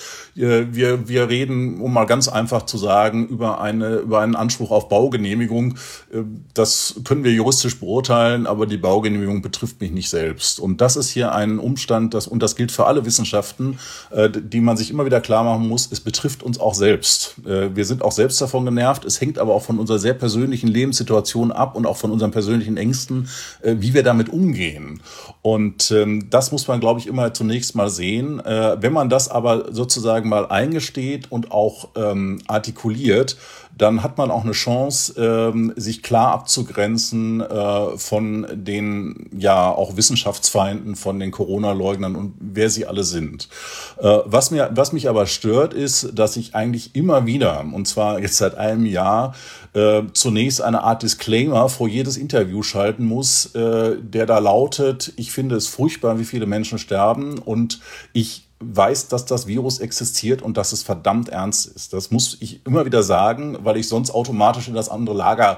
wir reden, um mal ganz einfach zu sagen, über einen Anspruch auf Baugenehmigung. Das können wir juristisch beurteilen, aber die Baugenehmigung betrifft mich nicht selbst. Und das ist hier ein Umstand, und das gilt für alle Wissenschaften, die man sich immer wieder klar machen muss, es betrifft uns auch selbst. Wir sind auch selbst davon genervt. Es hängt aber auch von unserer sehr persönlichen Lebenssituation ab und auch von unseren persönlichen Ängsten, wie wir damit umgehen. Und das muss man, glaube ich, immer zunächst mal sehen. Wenn man das aber sozusagen mal eingesteht und auch artikuliert, dann hat man auch eine Chance, sich klar abzugrenzen von den ja auch Wissenschaftsfeinden, von den Corona-Leugnern und wer sie alle sind. Was mich aber stört, ist, dass ich eigentlich immer wieder, und zwar jetzt seit einem Jahr, zunächst eine Art Disclaimer vor jedes Interview schalten muss, der da lautet: Ich finde es furchtbar, wie viele Menschen sterben, und ich weiß, dass das Virus existiert und dass es verdammt ernst ist. Das muss ich immer wieder sagen, weil ich sonst automatisch in das andere Lager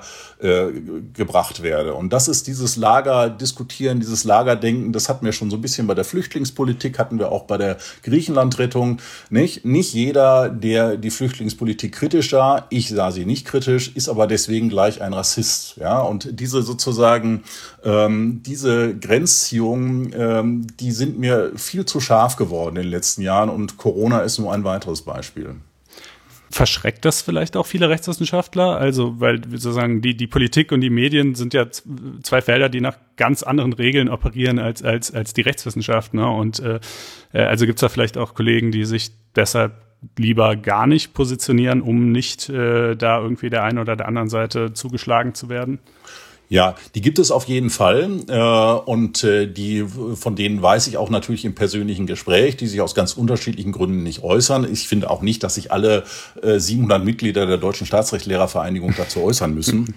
gebracht werde. Und das ist dieses Lagerdiskutieren, dieses Lagerdenken, das hatten wir schon so ein bisschen bei der Flüchtlingspolitik, hatten wir auch bei der Griechenlandrettung. Nicht jeder, der die Flüchtlingspolitik kritisch sah, ich sah sie nicht kritisch, ist aber deswegen gleich ein Rassist. Ja? Und diese sozusagen, diese Grenzziehungen, die sind mir viel zu scharf geworden in den letzten Jahren, und Corona ist nur ein weiteres Beispiel. Verschreckt das vielleicht auch viele Rechtswissenschaftler? Also, weil sozusagen die Politik und die Medien sind ja zwei Felder, die nach ganz anderen Regeln operieren als die Rechtswissenschaft, ne? Und also gibt es da vielleicht auch Kollegen, die sich deshalb lieber gar nicht positionieren, um nicht da irgendwie der einen oder der anderen Seite zugeschlagen zu werden? Ja, die gibt es auf jeden Fall, und von denen weiß ich auch natürlich im persönlichen Gespräch, die sich aus ganz unterschiedlichen Gründen nicht äußern. Ich finde auch nicht, dass sich alle 700 Mitglieder der Deutschen Staatsrechtlehrervereinigung dazu äußern müssen.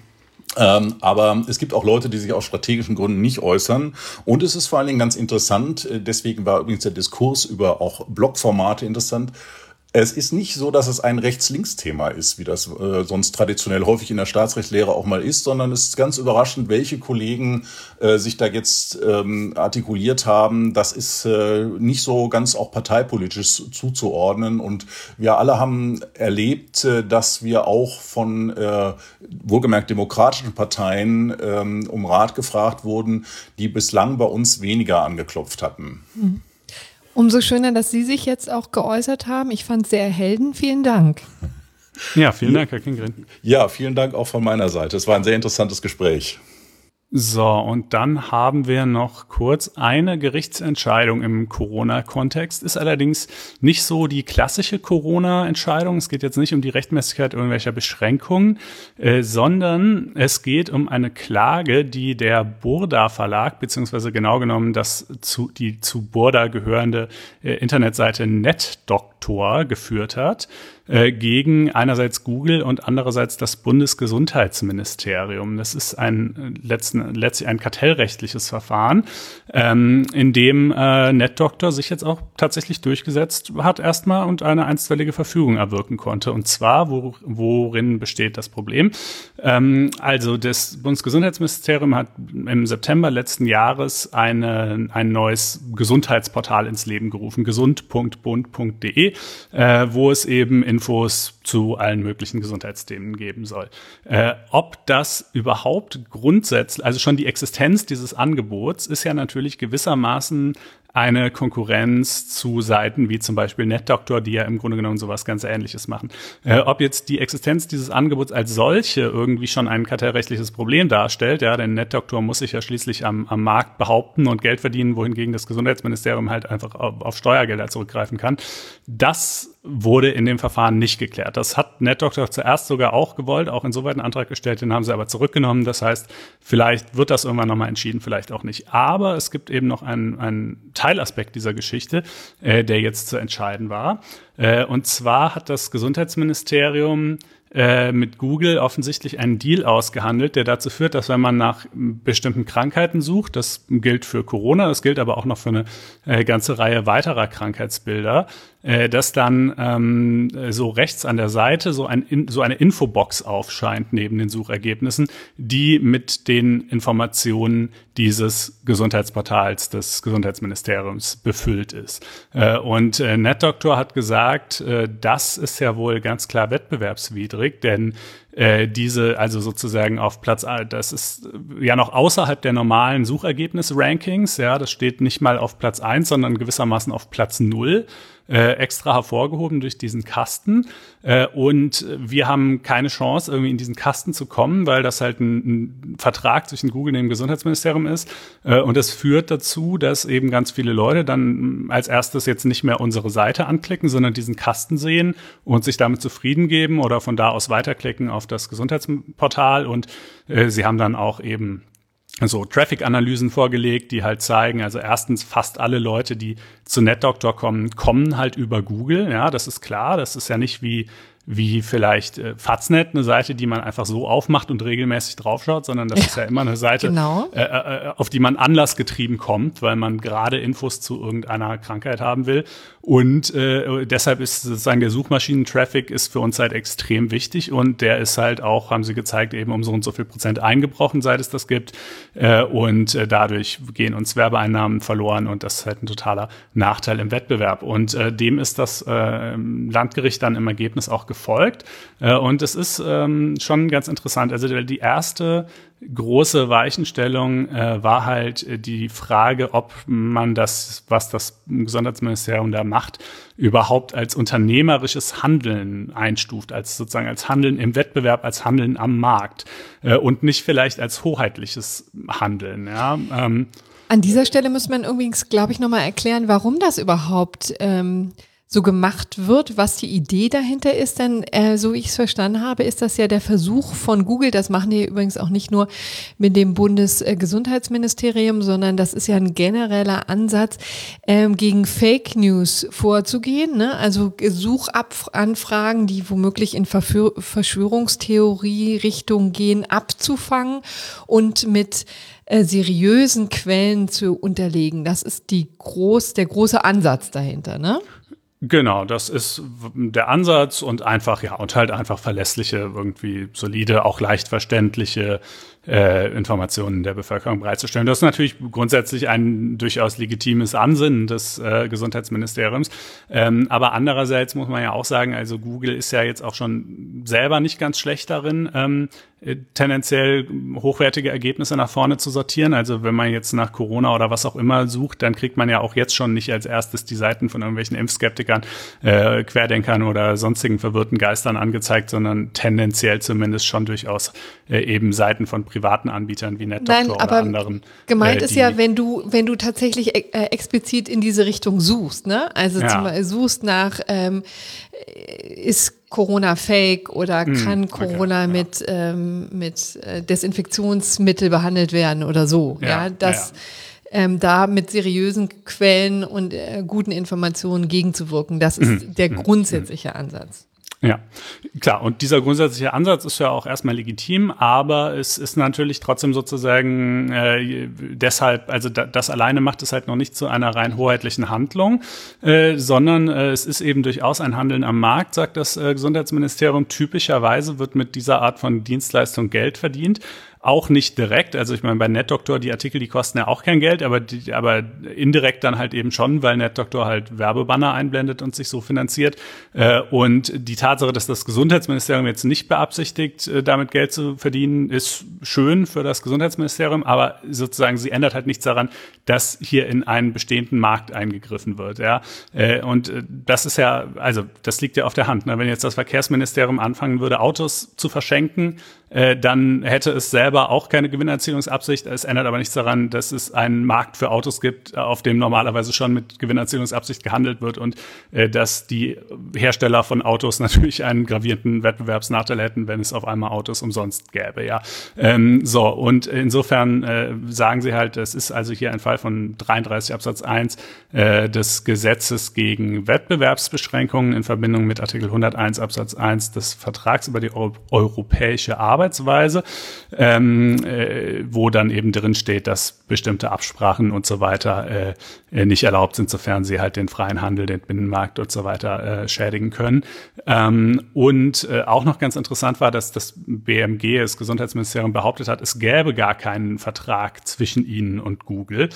Aber es gibt auch Leute, die sich aus strategischen Gründen nicht äußern. Und es ist vor allen Dingen ganz interessant, deswegen war übrigens der Diskurs über auch Blogformate interessant. Es ist nicht so, dass es ein Rechts-Links-Thema ist, wie das sonst traditionell häufig in der Staatsrechtslehre auch mal ist, sondern es ist ganz überraschend, welche Kollegen sich da jetzt artikuliert haben. Das ist nicht so ganz auch parteipolitisch zuzuordnen. Und wir alle haben erlebt, dass wir auch von wohlgemerkt demokratischen Parteien um Rat gefragt wurden, die bislang bei uns weniger angeklopft hatten. Mhm. Umso schöner, dass Sie sich jetzt auch geäußert haben. Ich fand es sehr erhellend. Vielen Dank. Ja, vielen Dank, Herr Kingren. Ja, vielen Dank auch von meiner Seite. Es war ein sehr interessantes Gespräch. So, und dann haben wir noch kurz eine Gerichtsentscheidung im Corona-Kontext. Ist allerdings nicht so die klassische Corona-Entscheidung. Es geht jetzt nicht um die Rechtmäßigkeit irgendwelcher Beschränkungen, sondern es geht um eine Klage, die der Burda Verlag, beziehungsweise genau genommen die zu Burda gehörende Internetseite NetDoctor geführt hat, gegen einerseits Google und andererseits das Bundesgesundheitsministerium. Das ist letztlich ein kartellrechtliches Verfahren, in dem NetDoctor sich jetzt auch tatsächlich durchgesetzt hat erstmal und eine einstweilige Verfügung erwirken konnte. Und zwar, worin besteht das Problem? Also das Bundesgesundheitsministerium hat im September letzten Jahres ein neues Gesundheitsportal ins Leben gerufen, gesund.bund.de, wo es eben Infos zu allen möglichen Gesundheitsthemen geben soll. Ob das überhaupt grundsätzlich, also schon die Existenz dieses Angebots ist ja natürlich gewissermaßen eine Konkurrenz zu Seiten wie zum Beispiel NetDoctor, die ja im Grunde genommen sowas ganz Ähnliches machen. Ob jetzt die Existenz dieses Angebots als solche irgendwie schon ein kartellrechtliches Problem darstellt, ja, denn NetDoctor muss sich ja schließlich am Markt behaupten und Geld verdienen, wohingegen das Gesundheitsministerium halt einfach auf Steuergelder zurückgreifen kann. Das wurde in dem Verfahren nicht geklärt. Das hat NetDoctor zuerst sogar auch gewollt, auch insoweit einen Antrag gestellt, den haben sie aber zurückgenommen. Das heißt, vielleicht wird das irgendwann nochmal entschieden, vielleicht auch nicht. Aber es gibt eben noch einen Teilaspekt dieser Geschichte, der jetzt zu entscheiden war. Und zwar hat das Gesundheitsministerium mit Google offensichtlich einen Deal ausgehandelt, der dazu führt, dass wenn man nach bestimmten Krankheiten sucht, das gilt für Corona, das gilt aber auch noch für eine ganze Reihe weiterer Krankheitsbilder, dass dann so rechts an der Seite so eine Infobox aufscheint neben den Suchergebnissen, die mit den Informationen dieses Gesundheitsportals des Gesundheitsministeriums befüllt ist. Und NetDoctor hat gesagt, das ist ja wohl ganz klar wettbewerbswidrig, denn also sozusagen auf Platz, das ist ja noch außerhalb der normalen Suchergebnis-Rankings, ja, das steht nicht mal auf Platz 1, sondern gewissermaßen auf Platz 0, extra hervorgehoben durch diesen Kasten. Und wir haben keine Chance, irgendwie in diesen Kasten zu kommen, weil das halt ein Vertrag zwischen Google und dem Gesundheitsministerium ist. Und das führt dazu, dass eben ganz viele Leute dann als erstes jetzt nicht mehr unsere Seite anklicken, sondern diesen Kasten sehen und sich damit zufrieden geben oder von da aus weiterklicken auf das Gesundheitsportal. Und sie haben dann auch eben so Traffic-Analysen vorgelegt, die halt zeigen, also erstens fast alle Leute, die zu NetDoctor kommen halt über Google. Ja, das ist klar. Das ist ja nicht wie vielleicht Faznet, eine Seite, die man einfach so aufmacht und regelmäßig draufschaut, sondern das ist ja immer eine Seite, genau, auf die man anlassgetrieben kommt, weil man gerade Infos zu irgendeiner Krankheit haben will. Und deshalb ist sozusagen der Suchmaschinen-Traffic ist für uns halt extrem wichtig und der ist halt auch, haben sie gezeigt, eben um so und so viel Prozent eingebrochen, seit es das gibt. Und dadurch gehen uns Werbeeinnahmen verloren und das ist halt ein totaler Nachteil im Wettbewerb. Und dem ist das Landgericht dann im Ergebnis auch gefolgt. Und es ist schon ganz interessant. Also die erste große Weichenstellung war halt die Frage, ob man das, was das Gesundheitsministerium da macht, überhaupt als unternehmerisches Handeln einstuft, als sozusagen als Handeln im Wettbewerb, als Handeln am Markt und nicht vielleicht als hoheitliches Handeln. Ja. An dieser Stelle muss man übrigens, glaube ich, nochmal erklären, warum das überhaupt so gemacht wird, was die Idee dahinter ist, denn so wie ich es verstanden habe, ist das ja der Versuch von Google, das machen die übrigens auch nicht nur mit dem Bundesgesundheitsministerium, sondern das ist ja ein genereller Ansatz, gegen Fake News vorzugehen, ne? Also Suchanfragen, die womöglich in Verschwörungstheorie-Richtung gehen, abzufangen und mit seriösen Quellen zu unterlegen. Das ist der große Ansatz dahinter, ne? Genau, das ist der Ansatz und einfach, ja, und halt einfach verlässliche, irgendwie solide, auch leicht verständliche Informationen der Bevölkerung bereitzustellen. Das ist natürlich grundsätzlich ein durchaus legitimes Ansinnen des Gesundheitsministeriums. Aber andererseits muss man ja auch sagen, also Google ist ja jetzt auch schon selber nicht ganz schlecht darin, tendenziell hochwertige Ergebnisse nach vorne zu sortieren. Also wenn man jetzt nach Corona oder was auch immer sucht, dann kriegt man ja auch jetzt schon nicht als erstes die Seiten von irgendwelchen Impfskeptikern, Querdenkern oder sonstigen verwirrten Geistern angezeigt, sondern tendenziell zumindest schon durchaus eben Seiten von privaten Anbietern wie NetDoctor oder anderen. Gemeint ist ja, wenn du tatsächlich explizit in diese Richtung suchst, ne? Also zum Beispiel suchst nach ist Corona fake oder kann Corona mit Desinfektionsmittel behandelt werden oder so. Ja, da mit seriösen Quellen und guten Informationen gegenzuwirken, das ist der grundsätzliche Ansatz. Ja, klar. Und dieser grundsätzliche Ansatz ist ja auch erstmal legitim, aber es ist natürlich trotzdem sozusagen deshalb, also das alleine macht es halt noch nicht zu einer rein hoheitlichen Handlung, sondern es ist eben durchaus ein Handeln am Markt, sagt das Gesundheitsministerium. Typischerweise wird mit dieser Art von Dienstleistung Geld verdient. Auch nicht direkt, also ich meine, bei NetDoctor, die Artikel, die kosten ja auch kein Geld, aber indirekt dann halt eben schon, weil NetDoctor halt Werbebanner einblendet und sich so finanziert. Und die Tatsache, dass das Gesundheitsministerium jetzt nicht beabsichtigt, damit Geld zu verdienen, ist schön für das Gesundheitsministerium, aber sozusagen sie ändert halt nichts daran, dass hier in einen bestehenden Markt eingegriffen wird. Ja. Und das ist ja, also das liegt ja auf der Hand. Ne? Wenn jetzt das Verkehrsministerium anfangen würde, Autos zu verschenken, dann hätte es selber selber auch keine Gewinnerzielungsabsicht. Es ändert aber nichts daran, dass es einen Markt für Autos gibt, auf dem normalerweise schon mit Gewinnerzielungsabsicht gehandelt wird und dass die Hersteller von Autos natürlich einen gravierenden Wettbewerbsnachteil hätten, wenn es auf einmal Autos umsonst gäbe. Ja, und insofern sagen sie halt, es ist also hier ein Fall von 33 Absatz 1 des Gesetzes gegen Wettbewerbsbeschränkungen in Verbindung mit Artikel 101 Absatz 1 des Vertrags über die europäische Arbeitsweise, wo dann eben drin steht, dass bestimmte Absprachen und so weiter nicht erlaubt sind, sofern sie halt den freien Handel, den Binnenmarkt und so weiter schädigen können. Und auch noch ganz interessant war, dass das BMG, das Gesundheitsministerium, behauptet hat, es gäbe gar keinen Vertrag zwischen ihnen und Google.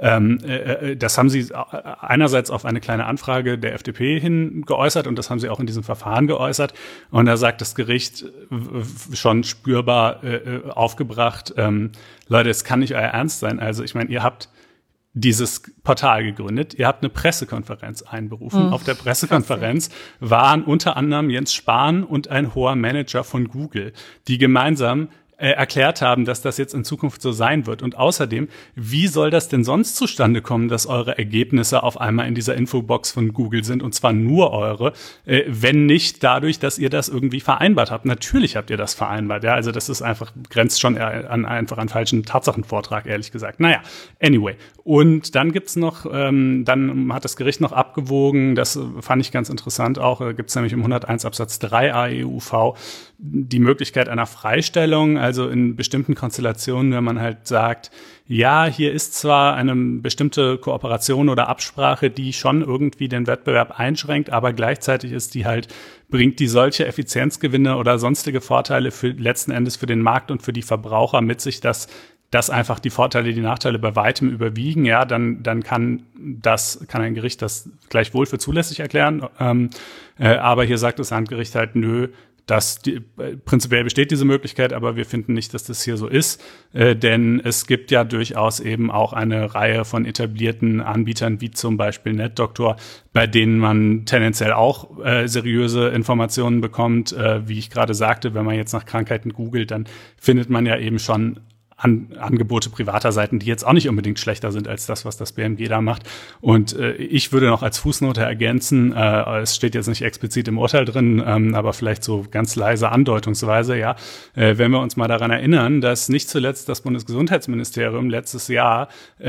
Das haben sie einerseits auf eine kleine Anfrage der FDP hin geäußert und das haben sie auch in diesem Verfahren geäußert. Und da sagt das Gericht schon spürbar aufgebracht, Leute, es kann nicht euer Ernst sein. Also ich meine, ihr habt dieses Portal gegründet, ihr habt eine Pressekonferenz einberufen. Auf der Pressekonferenz waren unter anderem Jens Spahn und ein hoher Manager von Google, die gemeinsam erklärt haben, dass das jetzt in Zukunft so sein wird. Und außerdem, wie soll das denn sonst zustande kommen, dass eure Ergebnisse auf einmal in dieser Infobox von Google sind, und zwar nur eure, wenn nicht dadurch, dass ihr das irgendwie vereinbart habt. Natürlich habt ihr das vereinbart, ja, also das ist einfach, grenzt schon einfach an falschen Tatsachenvortrag, ehrlich gesagt. Naja, anyway. Und dann gibt's noch, dann hat das Gericht noch abgewogen, das fand ich ganz interessant auch, gibt's nämlich im 101 Absatz 3 AEUV die Möglichkeit einer Freistellung, also in bestimmten Konstellationen, wenn man halt sagt, ja, hier ist zwar eine bestimmte Kooperation oder Absprache, die schon irgendwie den Wettbewerb einschränkt, aber gleichzeitig ist die halt, bringt die solche Effizienzgewinne oder sonstige Vorteile für letzten Endes für den Markt und für die Verbraucher mit sich, dass einfach die Vorteile, die Nachteile bei weitem überwiegen, ja, dann kann ein Gericht das gleichwohl für zulässig erklären. Aber hier sagt das Landgericht halt, nö, prinzipiell besteht diese Möglichkeit, aber wir finden nicht, dass das hier so ist, denn es gibt ja durchaus eben auch eine Reihe von etablierten Anbietern, wie zum Beispiel NetDoktor, bei denen man tendenziell auch seriöse Informationen bekommt. Wie ich gerade sagte, wenn man jetzt nach Krankheiten googelt, dann findet man ja eben schon Angebote privater Seiten, die jetzt auch nicht unbedingt schlechter sind als das, was das BMG da macht. Und ich würde noch als Fußnote ergänzen, es steht jetzt nicht explizit im Urteil drin, aber vielleicht so ganz leise andeutungsweise, ja, wenn wir uns mal daran erinnern, dass nicht zuletzt das Bundesgesundheitsministerium letztes Jahr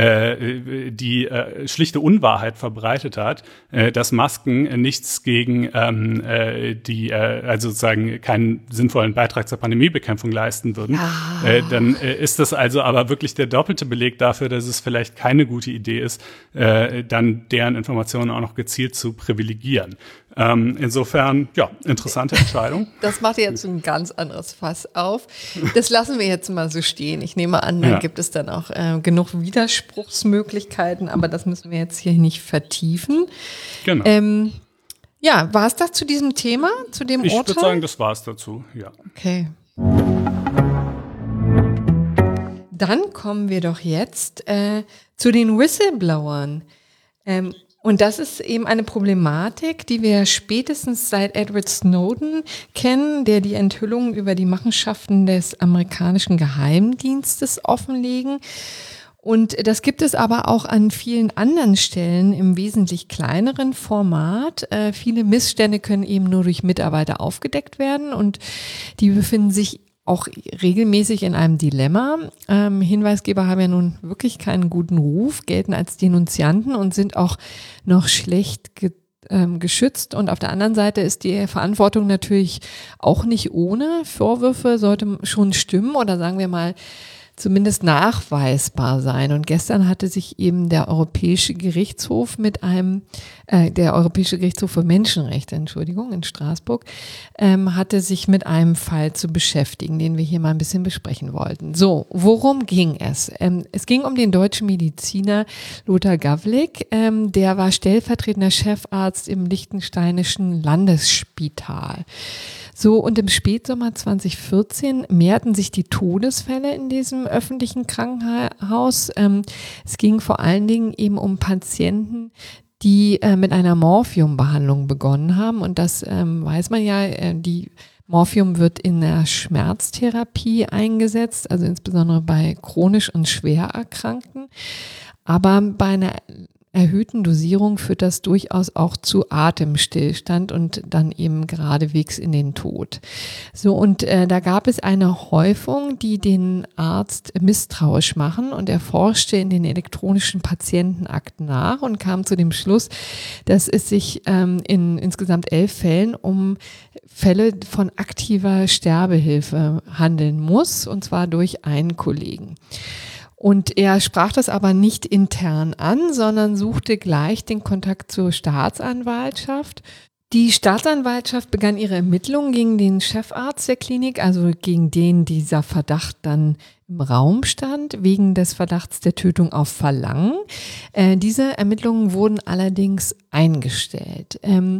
die schlichte Unwahrheit verbreitet hat, dass Masken nichts gegen also sozusagen keinen sinnvollen Beitrag zur Pandemiebekämpfung leisten würden, dann ist das also aber wirklich der doppelte Beleg dafür, dass es vielleicht keine gute Idee ist, dann deren Informationen auch noch gezielt zu privilegieren. Insofern, ja, interessante Entscheidung. Das macht jetzt ein ganz anderes Fass auf. Das lassen wir jetzt mal so stehen. Ich nehme an, da gibt es dann auch genug Widerspruchsmöglichkeiten, aber das müssen wir jetzt hier nicht vertiefen. Genau. Ja, war es das zu diesem Thema, zu dem Urteil? Ich würde sagen, das war es dazu, ja. Okay. Dann kommen wir doch jetzt zu den Whistleblowern. Und das ist eben eine Problematik, die wir spätestens seit Edward Snowden kennen, der die Enthüllungen über die Machenschaften des amerikanischen Geheimdienstes offenlegen. Und das gibt es aber auch an vielen anderen Stellen im wesentlich kleineren Format. Viele Missstände können eben nur durch Mitarbeiter aufgedeckt werden und die befinden sich auch regelmäßig in einem Dilemma. Hinweisgeber haben ja nun wirklich keinen guten Ruf, gelten als Denunzianten und sind auch noch schlecht geschützt. Und auf der anderen Seite ist die Verantwortung natürlich auch nicht ohne. Vorwürfe sollte schon stimmen oder sagen wir mal zumindest nachweisbar sein. Und gestern hatte sich eben der Europäische Gerichtshof der Europäische Gerichtshof für Menschenrechte, in Straßburg, hatte sich mit einem Fall zu beschäftigen, den wir hier mal ein bisschen besprechen wollten. So, worum ging es? Es ging um den deutschen Mediziner Lothar Gawlik, der war stellvertretender Chefarzt im Liechtensteinischen Landesspital. So, und im Spätsommer 2014 mehrten sich die Todesfälle in diesem öffentlichen Krankenhaus. Es ging vor allen Dingen eben um Patienten, die mit einer Morphiumbehandlung begonnen haben. Und das weiß man ja, die Morphium wird in der Schmerztherapie eingesetzt, also insbesondere bei chronisch und schwer Erkrankten. Aber bei einer erhöhten Dosierung führt das durchaus auch zu Atemstillstand und dann eben geradewegs in den Tod. So, und da gab es eine Häufung, die den Arzt misstrauisch machen, und er forschte in den elektronischen Patientenakten nach und kam zu dem Schluss, dass es sich in insgesamt 11 Fällen um Fälle von aktiver Sterbehilfe handeln muss, und zwar durch einen Kollegen. Und er sprach das aber nicht intern an, sondern suchte gleich den Kontakt zur Staatsanwaltschaft. Die Staatsanwaltschaft begann ihre Ermittlungen gegen den Chefarzt der Klinik, also gegen den dieser Verdacht dann im Raum stand, wegen des Verdachts der Tötung auf Verlangen. Diese Ermittlungen wurden allerdings eingestellt.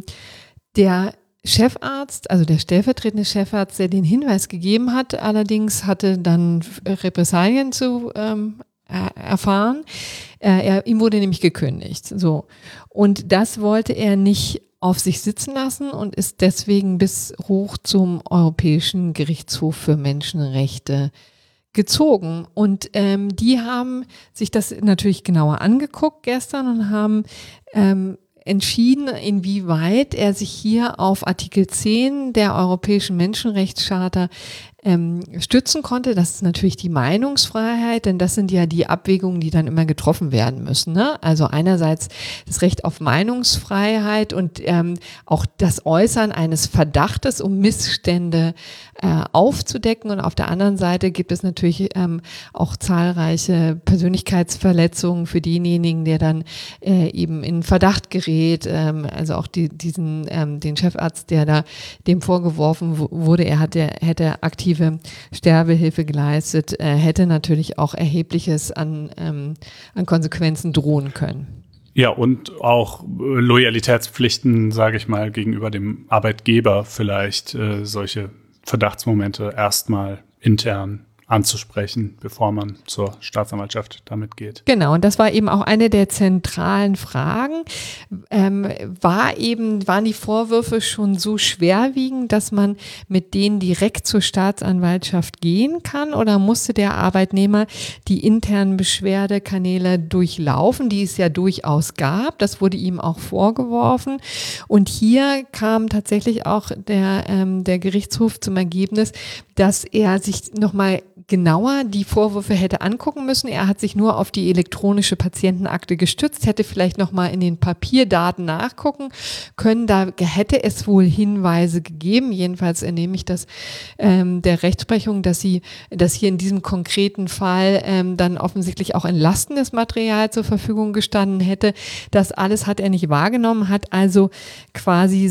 Der Chefarzt, also der stellvertretende Chefarzt, der den Hinweis gegeben hat, allerdings hatte dann Repressalien zu erfahren. Ihm wurde nämlich gekündigt. So. Und das wollte er nicht auf sich sitzen lassen und ist deswegen bis hoch zum Europäischen Gerichtshof für Menschenrechte gezogen. Und die haben sich das natürlich genauer angeguckt gestern und haben entschieden, inwieweit er sich hier auf Artikel 10 der Europäischen Menschenrechtscharta stützen konnte. Das ist natürlich die Meinungsfreiheit, denn das sind ja die Abwägungen, die dann immer getroffen werden müssen, ne? Also einerseits das Recht auf Meinungsfreiheit und auch das Äußern eines Verdachtes, um Missstände aufzudecken, und auf der anderen Seite gibt es natürlich auch zahlreiche Persönlichkeitsverletzungen für denjenigen, der dann eben in Verdacht gerät, also auch den Chefarzt, der da dem vorgeworfen wurde, er hätte aktive Sterbehilfe geleistet, hätte natürlich auch Erhebliches an Konsequenzen drohen können. Ja, und auch Loyalitätspflichten, sage ich mal, gegenüber dem Arbeitgeber vielleicht solche Verdachtsmomente erstmal intern anzusprechen, bevor man zur Staatsanwaltschaft damit geht. Genau, und das war eben auch eine der zentralen Fragen. Waren die Vorwürfe schon so schwerwiegend, dass man mit denen direkt zur Staatsanwaltschaft gehen kann, oder musste der Arbeitnehmer die internen Beschwerdekanäle durchlaufen, die es ja durchaus gab? Das wurde ihm auch vorgeworfen. Und hier kam tatsächlich auch der Gerichtshof zum Ergebnis, dass er sich nochmal genauer die Vorwürfe hätte angucken müssen. Er hat sich nur auf die elektronische Patientenakte gestützt, hätte vielleicht nochmal in den Papierdaten nachgucken können. Da hätte es wohl Hinweise gegeben, jedenfalls entnehme ich das der Rechtsprechung, dass hier in diesem konkreten Fall dann offensichtlich auch entlastendes Material zur Verfügung gestanden hätte. Das alles hat er nicht wahrgenommen, hat also quasi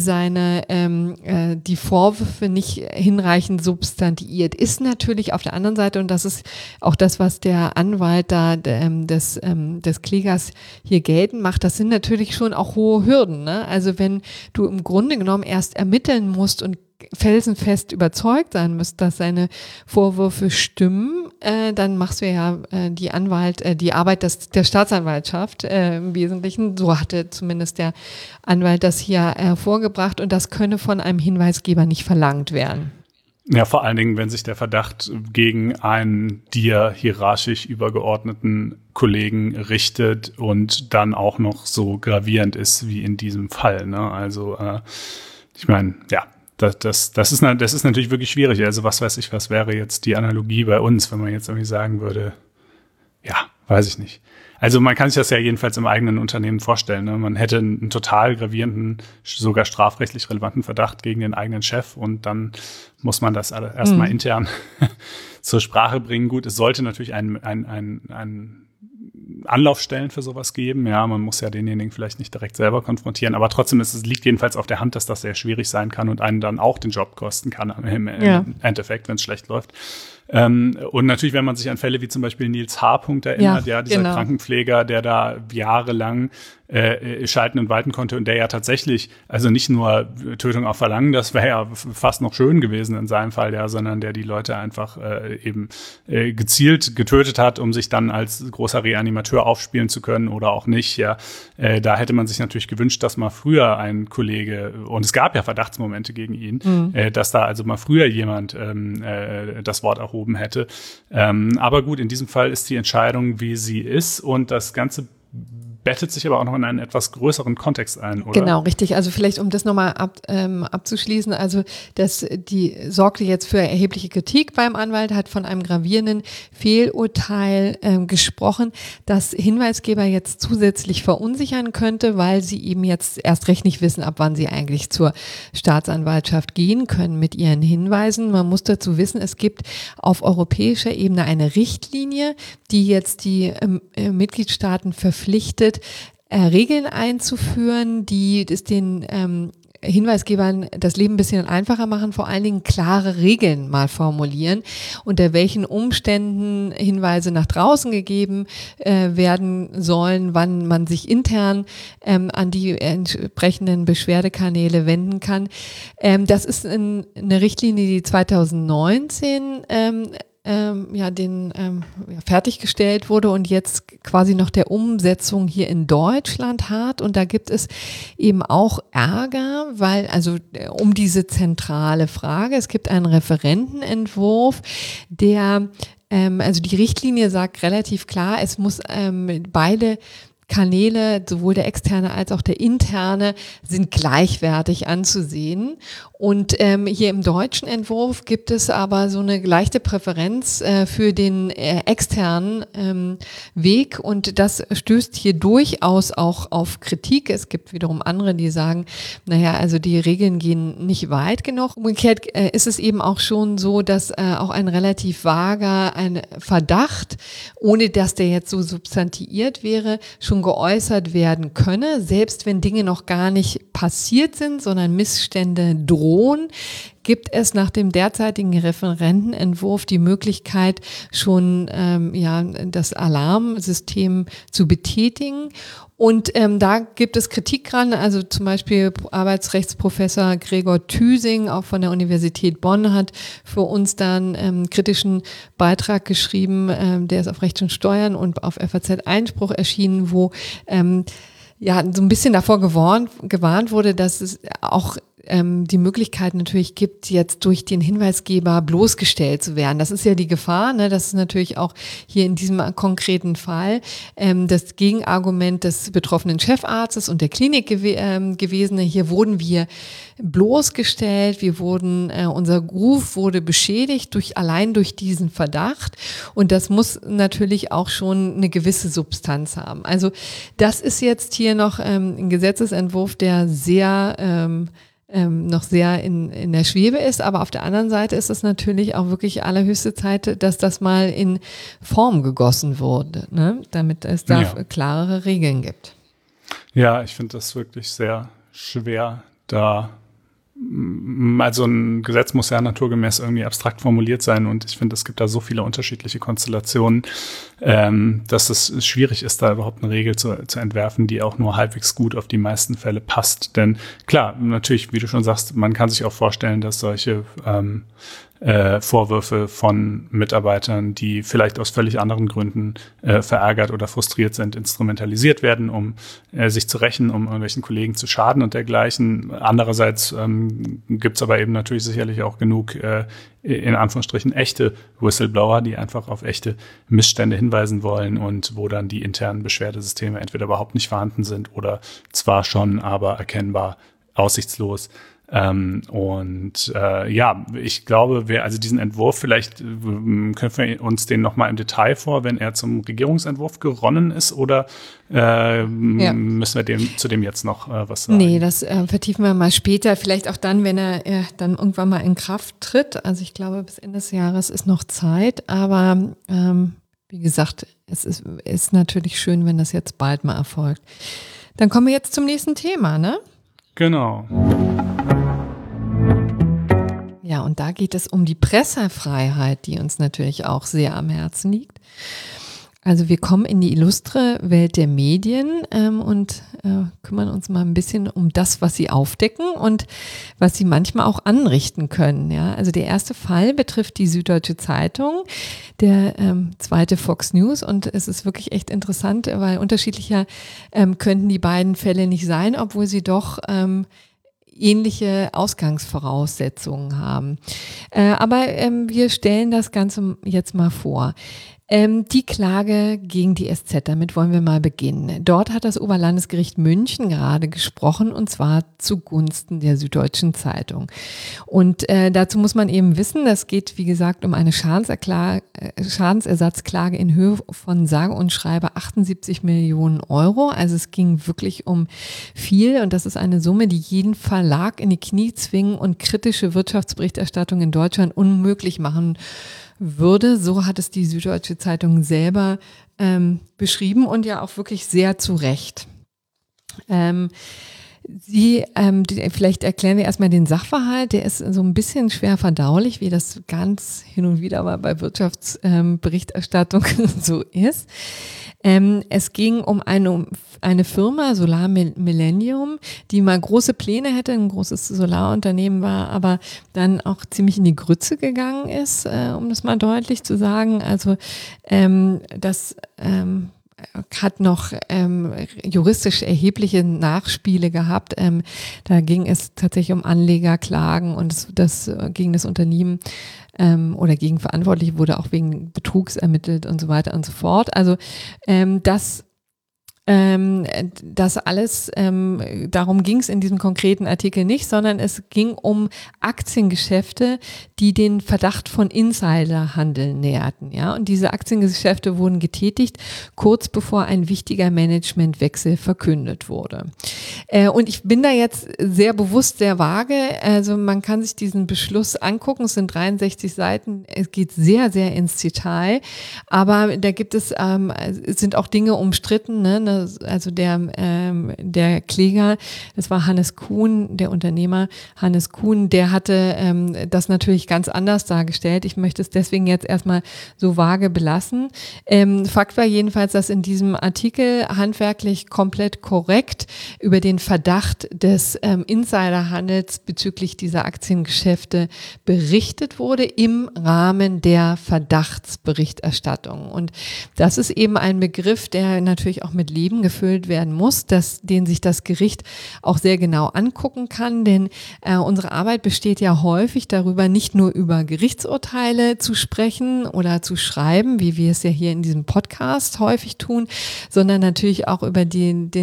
die Vorwürfe nicht hinreichend substantiiert. Ist natürlich auf der anderen Seite, und das ist auch das, was der Anwalt da des Klägers hier geltend macht, das sind natürlich schon auch hohe Hürden, ne? Also wenn du im Grunde genommen erst ermitteln musst und felsenfest überzeugt sein müsst, dass seine Vorwürfe stimmen, dann machst du ja die Arbeit der Staatsanwaltschaft im Wesentlichen. So hatte zumindest der Anwalt das hier hervorgebracht, und das könne von einem Hinweisgeber nicht verlangt werden. Ja, vor allen Dingen, wenn sich der Verdacht gegen einen dir hierarchisch übergeordneten Kollegen richtet und dann auch noch so gravierend ist wie in diesem Fall, ne? Also ich meine, ja, das ist natürlich wirklich schwierig. Also was weiß ich, was wäre jetzt die Analogie bei uns, wenn man jetzt irgendwie sagen würde, ja, weiß ich nicht. Also man kann sich das ja jedenfalls im eigenen Unternehmen vorstellen, ne? Man hätte einen total gravierenden, sogar strafrechtlich relevanten Verdacht gegen den eigenen Chef, und dann muss man das erstmal intern zur Sprache bringen. Gut, es sollte natürlich einen Anlaufstellen für sowas geben. Ja, man muss ja denjenigen vielleicht nicht direkt selber konfrontieren, aber trotzdem liegt jedenfalls auf der Hand, dass das sehr schwierig sein kann und einen dann auch den Job kosten kann im Endeffekt, wenn es schlecht läuft. Und natürlich, wenn man sich an Fälle wie zum Beispiel Nils H. erinnert, dieser Krankenpfleger, der da jahrelang schalten und walten konnte und der ja tatsächlich, also nicht nur Tötung auf Verlangen, das wäre ja fast noch schön gewesen in seinem Fall, ja, sondern der die Leute einfach gezielt getötet hat, um sich dann als großer Reanimateur aufspielen zu können oder auch nicht, ja. Da hätte man sich natürlich gewünscht, dass mal früher ein Kollege, und es gab ja Verdachtsmomente gegen ihn, dass da also mal früher jemand das Wort erhoben hätte. Aber gut, in diesem Fall ist die Entscheidung, wie sie ist, und das Ganze bettet sich aber auch noch in einen etwas größeren Kontext ein, oder? Genau, richtig. Also vielleicht, um das nochmal abzuschließen, also die sorgte jetzt für erhebliche Kritik beim Anwalt, hat von einem gravierenden Fehlurteil gesprochen, das Hinweisgeber jetzt zusätzlich verunsichern könnte, weil sie eben jetzt erst recht nicht wissen, ab wann sie eigentlich zur Staatsanwaltschaft gehen können mit ihren Hinweisen. Man muss dazu wissen, es gibt auf europäischer Ebene eine Richtlinie, die jetzt die Mitgliedstaaten verpflichtet, Regeln einzuführen, die es den Hinweisgebern das Leben ein bisschen einfacher machen, vor allen Dingen klare Regeln mal formulieren, unter welchen Umständen Hinweise nach draußen gegeben werden sollen, wann man sich intern an die entsprechenden Beschwerdekanäle wenden kann. Das ist eine Richtlinie, die 2019 fertiggestellt wurde und jetzt quasi noch der Umsetzung hier in Deutschland hart. Und da gibt es eben auch Ärger, weil also um diese zentrale Frage, es gibt einen Referentenentwurf, der also die Richtlinie sagt relativ klar, es muss beide Kanäle, sowohl der externe als auch der interne, sind gleichwertig anzusehen. Und hier im deutschen Entwurf gibt es aber so eine leichte Präferenz für den externen Weg, und das stößt hier durchaus auch auf Kritik. Es gibt wiederum andere, die sagen, naja, also die Regeln gehen nicht weit genug. Umgekehrt ist es eben auch schon so, dass auch ein relativ vager ein Verdacht, ohne dass der jetzt so substantiiert wäre, schon geäußert werden könne, selbst wenn Dinge noch gar nicht passiert sind, sondern Missstände drohen, gibt es nach dem derzeitigen Referentenentwurf die Möglichkeit, schon das Alarmsystem zu betätigen. Und da gibt es Kritik dran, also zum Beispiel Arbeitsrechtsprofessor Gregor Thüsing, auch von der Universität Bonn, hat für uns dann einen kritischen Beitrag geschrieben, der ist auf Recht und Steuern und auf FAZ Einspruch erschienen, wo so ein bisschen davor gewarnt wurde, dass es auch die Möglichkeit natürlich gibt, jetzt durch den Hinweisgeber bloßgestellt zu werden. Das ist ja die Gefahr, ne? Das ist natürlich auch hier in diesem konkreten Fall das Gegenargument des betroffenen Chefarztes und der Klinik gewesen. Hier wurden wir bloßgestellt, unser Ruf wurde beschädigt allein durch diesen Verdacht, und das muss natürlich auch schon eine gewisse Substanz haben. Also das ist jetzt hier noch ein Gesetzesentwurf, der noch sehr in der Schwebe ist, aber auf der anderen Seite ist es natürlich auch wirklich allerhöchste Zeit, dass das mal in Form gegossen wurde, ne? Damit es da klarere Regeln gibt. Ja, ich finde das wirklich sehr schwer, da also ein Gesetz muss ja naturgemäß irgendwie abstrakt formuliert sein, und ich finde, es gibt da so viele unterschiedliche Konstellationen, dass es schwierig ist, da überhaupt eine Regel zu entwerfen, die auch nur halbwegs gut auf die meisten Fälle passt. Denn klar, natürlich, wie du schon sagst, man kann sich auch vorstellen, dass solche Vorwürfe von Mitarbeitern, die vielleicht aus völlig anderen Gründen verärgert oder frustriert sind, instrumentalisiert werden, um sich zu rächen, um irgendwelchen Kollegen zu schaden und dergleichen. Andererseits gibt's aber eben natürlich sicherlich auch genug in Anführungsstrichen echte Whistleblower, die einfach auf echte Missstände hinweisen wollen und wo dann die internen Beschwerdesysteme entweder überhaupt nicht vorhanden sind oder zwar schon, aber erkennbar aussichtslos. Ich glaube, also diesen Entwurf, vielleicht können wir uns den nochmal im Detail vor, wenn er zum Regierungsentwurf geronnen ist, oder müssen wir zu dem jetzt noch was sagen? Nee, das vertiefen wir mal später, vielleicht auch dann, wenn er dann irgendwann mal in Kraft tritt. Also ich glaube, bis Ende des Jahres ist noch Zeit, aber wie gesagt, es ist natürlich schön, wenn das jetzt bald mal erfolgt. Dann kommen wir jetzt zum nächsten Thema, ne? Genau. Ja, und da geht es um die Pressefreiheit, die uns natürlich auch sehr am Herzen liegt. Also wir kommen in die illustre Welt der Medien und kümmern uns mal ein bisschen um das, was sie aufdecken und was sie manchmal auch anrichten können. Ja? Also der erste Fall betrifft die Süddeutsche Zeitung, der zweite Fox News, und es ist wirklich echt interessant, weil unterschiedlicher könnten die beiden Fälle nicht sein, obwohl sie doch ähnliche Ausgangsvoraussetzungen haben. Aber wir stellen das Ganze jetzt mal vor. Die Klage gegen die SZ, damit wollen wir mal beginnen. Dort hat das Oberlandesgericht München gerade gesprochen, und zwar zugunsten der Süddeutschen Zeitung. Und dazu muss man eben wissen, das geht, wie gesagt, um eine Schadensersatzklage in Höhe von sage und schreibe 78 Millionen Euro. Also es ging wirklich um viel, und das ist eine Summe, die jeden Verlag in die Knie zwingen und kritische Wirtschaftsberichterstattung in Deutschland unmöglich machen würde. So hat es die Süddeutsche Zeitung selber beschrieben, und ja auch wirklich sehr zu Recht. Vielleicht erklären wir erstmal den Sachverhalt, der ist so ein bisschen schwer verdaulich, wie das ganz hin und wieder mal bei Wirtschaftsberichterstattung so ist. Es ging um eine Firma, Solar Millennium, die mal große Pläne hätte, ein großes Solarunternehmen war, aber dann auch ziemlich in die Grütze gegangen ist, um das mal deutlich zu sagen. Also das hat noch juristisch erhebliche Nachspiele gehabt. Da ging es tatsächlich um Anlegerklagen, und das gegen das Unternehmen oder gegen Verantwortliche wurde auch wegen Betrugs ermittelt und so weiter und so fort. Also das alles, darum ging es in diesem konkreten Artikel nicht, sondern es ging um Aktiengeschäfte, die den Verdacht von Insiderhandel näherten. Ja? Und diese Aktiengeschäfte wurden getätigt, kurz bevor ein wichtiger Managementwechsel verkündet wurde. Und ich bin da jetzt sehr bewusst sehr vage. Also man kann sich diesen Beschluss angucken, es sind 63 Seiten, es geht sehr, sehr ins Detail, aber da gibt es, sind auch Dinge umstritten, ne? Also der Kläger, das war Hannes Kuhn, der Unternehmer Hannes Kuhn, der hatte das natürlich ganz anders dargestellt. Ich möchte es deswegen jetzt erstmal so vage belassen. Fakt war jedenfalls, dass in diesem Artikel handwerklich komplett korrekt über den Verdacht des Insiderhandels bezüglich dieser Aktiengeschäfte berichtet wurde im Rahmen der Verdachtsberichterstattung. Und das ist eben ein Begriff, der natürlich auch mit Leben gefüllt werden muss, den sich das Gericht auch sehr genau angucken kann, denn unsere Arbeit besteht ja häufig darüber, nicht nur über Gerichtsurteile zu sprechen oder zu schreiben, wie wir es ja hier in diesem Podcast häufig tun, sondern natürlich auch über den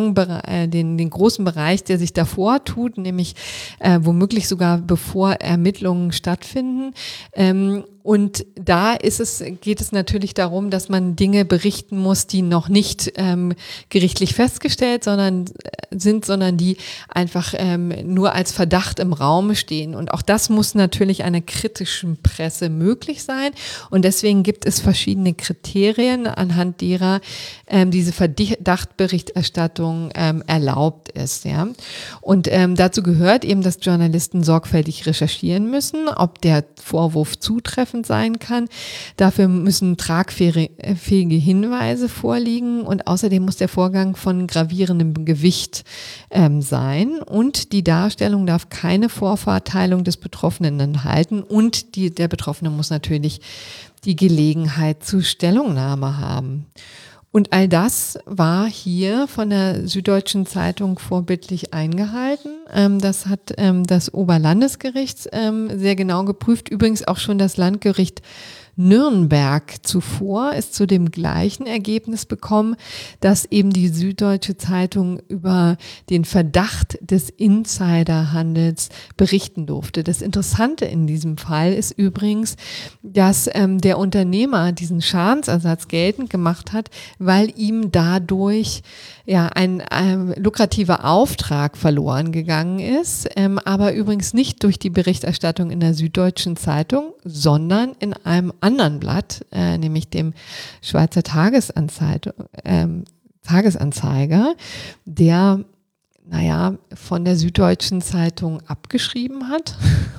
großen Bereich, der sich davor tut, nämlich womöglich sogar bevor Ermittlungen stattfinden. Und da geht es natürlich darum, dass man Dinge berichten muss, die noch nicht gerichtlich festgestellt sondern die einfach nur als Verdacht im Raum stehen. Und auch das muss natürlich einer kritischen Presse möglich sein. Und deswegen gibt es verschiedene Kriterien, anhand derer diese Verdachtsberichterstattung erlaubt ist. Ja? Und dazu gehört eben, dass Journalisten sorgfältig recherchieren müssen, ob der Vorwurf zutreffend sein kann. Dafür müssen tragfähige Hinweise vorliegen, und außerdem muss der Vorgang von gravierendem Gewicht sein, und die Darstellung darf keine Vorverteilung des Betroffenen enthalten, und der Betroffene muss natürlich die Gelegenheit zur Stellungnahme haben. Und all das war hier von der Süddeutschen Zeitung vorbildlich eingehalten. Das hat das Oberlandesgericht sehr genau geprüft. Übrigens auch schon das Landgericht Nürnberg zuvor ist zu dem gleichen Ergebnis gekommen, dass eben die Süddeutsche Zeitung über den Verdacht des Insiderhandels berichten durfte. Das Interessante in diesem Fall ist übrigens, dass der Unternehmer diesen Schadensersatz geltend gemacht hat, weil ihm dadurch ja ein lukrativer Auftrag verloren gegangen ist, aber übrigens nicht durch die Berichterstattung in der Süddeutschen Zeitung, sondern in einem anderen Blatt, nämlich dem Schweizer Tagesanzeiger, der von der Süddeutschen Zeitung abgeschrieben hat.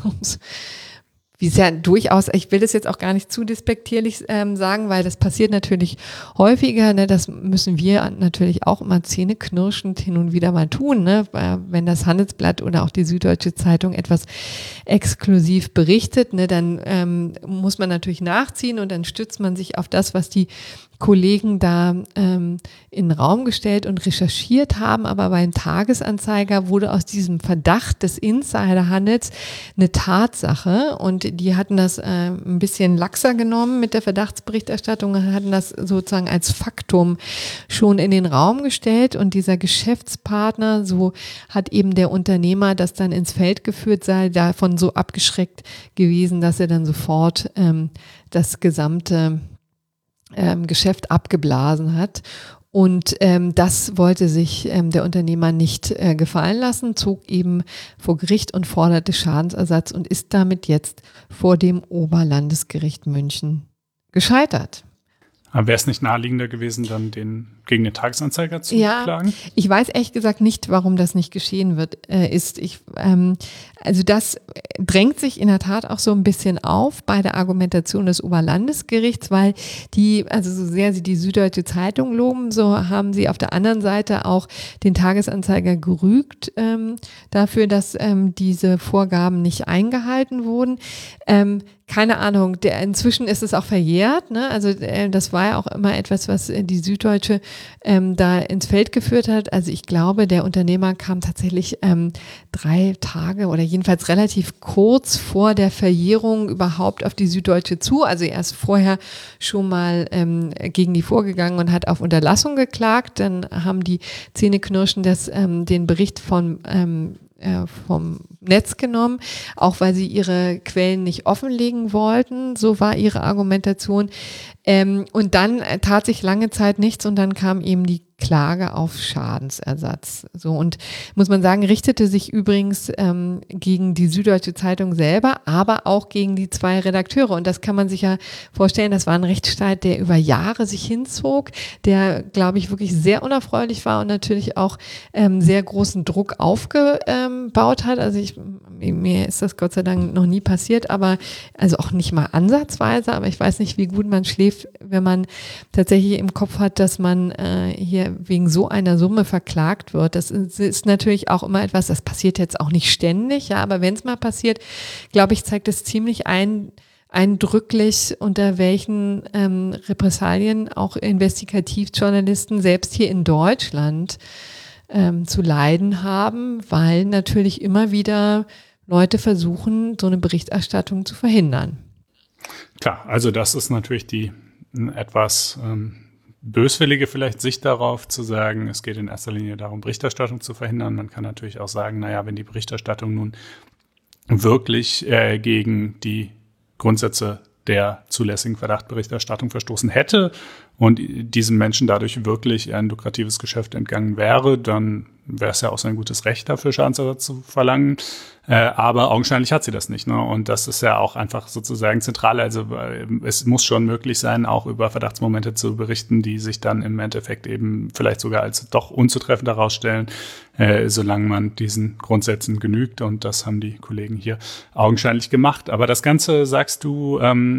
Wie es ja durchaus, ich will das jetzt auch gar nicht zu despektierlich sagen, weil das passiert natürlich häufiger, ne? Das müssen wir natürlich auch immer zähneknirschend hin und wieder mal tun, ne? Wenn das Handelsblatt oder auch die Süddeutsche Zeitung etwas exklusiv berichtet, ne? Dann muss man natürlich nachziehen und dann stützt man sich auf das, was die Kollegen da in den Raum gestellt und recherchiert haben, aber beim Tagesanzeiger wurde aus diesem Verdacht des Insiderhandels eine Tatsache und die hatten das ein bisschen laxer genommen mit der Verdachtsberichterstattung und hatten das sozusagen als Faktum schon in den Raum gestellt und dieser Geschäftspartner, so hat eben der Unternehmer das dann ins Feld geführt, sei davon so abgeschreckt gewesen, dass er dann sofort das gesamte Geschäft abgeblasen hat. Und das wollte sich der Unternehmer nicht gefallen lassen, zog eben vor Gericht und forderte Schadensersatz und ist damit jetzt vor dem Oberlandesgericht München gescheitert. Aber wäre es nicht naheliegender gewesen, dann gegen den Tagesanzeiger zu klagen? Ja, ich weiß ehrlich gesagt nicht, warum das nicht geschehen ist. Also das drängt sich in der Tat auch so ein bisschen auf bei der Argumentation des Oberlandesgerichts, weil also so sehr sie die Süddeutsche Zeitung loben, so haben sie auf der anderen Seite auch den Tagesanzeiger gerügt dafür, dass diese Vorgaben nicht eingehalten wurden. Keine Ahnung, inzwischen ist es auch verjährt, ne? Also das war ja auch immer etwas, was die Süddeutsche da ins Feld geführt hat. Also ich glaube, der Unternehmer kam tatsächlich 3 Tage oder jedenfalls relativ kurz vor der Verjährung überhaupt auf die Süddeutsche zu. Also er ist vorher schon mal gegen die vorgegangen und hat auf Unterlassung geklagt. Dann haben die Zähneknirschen den Bericht vom Netz genommen, auch weil sie ihre Quellen nicht offenlegen wollten. So war ihre Argumentation. Und dann tat sich lange Zeit nichts und dann kam eben die Klage auf Schadensersatz. So, und muss man sagen, richtete sich übrigens gegen die Süddeutsche Zeitung selber, aber auch gegen die 2 Redakteure. Und das kann man sich ja vorstellen, das war ein Rechtsstreit, der über Jahre sich hinzog, der, glaube ich, wirklich sehr unerfreulich war und natürlich auch sehr großen Druck aufgebaut hat. Also mir ist das Gott sei Dank noch nie passiert, aber also auch nicht mal ansatzweise, aber ich weiß nicht, wie gut man schläft, wenn man tatsächlich im Kopf hat, dass man hier wegen so einer Summe verklagt wird. Das ist natürlich auch immer etwas, das passiert jetzt auch nicht ständig, ja, aber wenn es mal passiert, glaube ich, zeigt es ziemlich eindrücklich, unter welchen Repressalien auch Investigativjournalisten selbst hier in Deutschland zu leiden haben, weil natürlich immer wieder Leute versuchen, so eine Berichterstattung zu verhindern. Klar, also das ist natürlich die etwas böswillige vielleicht Sicht darauf, zu sagen, es geht in erster Linie darum, Berichterstattung zu verhindern. Man kann natürlich auch sagen, naja, wenn die Berichterstattung nun wirklich gegen die Grundsätze der zulässigen Verdachtberichterstattung verstoßen hätte und diesen Menschen dadurch wirklich ein lukratives Geschäft entgangen wäre, dann wäre es ja auch sein gutes Recht dafür, Schadensersatz zu verlangen. Aber augenscheinlich hat sie das nicht, ne? Und das ist ja auch einfach sozusagen zentral. Also es muss schon möglich sein, auch über Verdachtsmomente zu berichten, die sich dann im Endeffekt eben vielleicht sogar als doch unzutreffend herausstellen, solange man diesen Grundsätzen genügt. Und das haben die Kollegen hier augenscheinlich gemacht. Aber das Ganze, sagst du,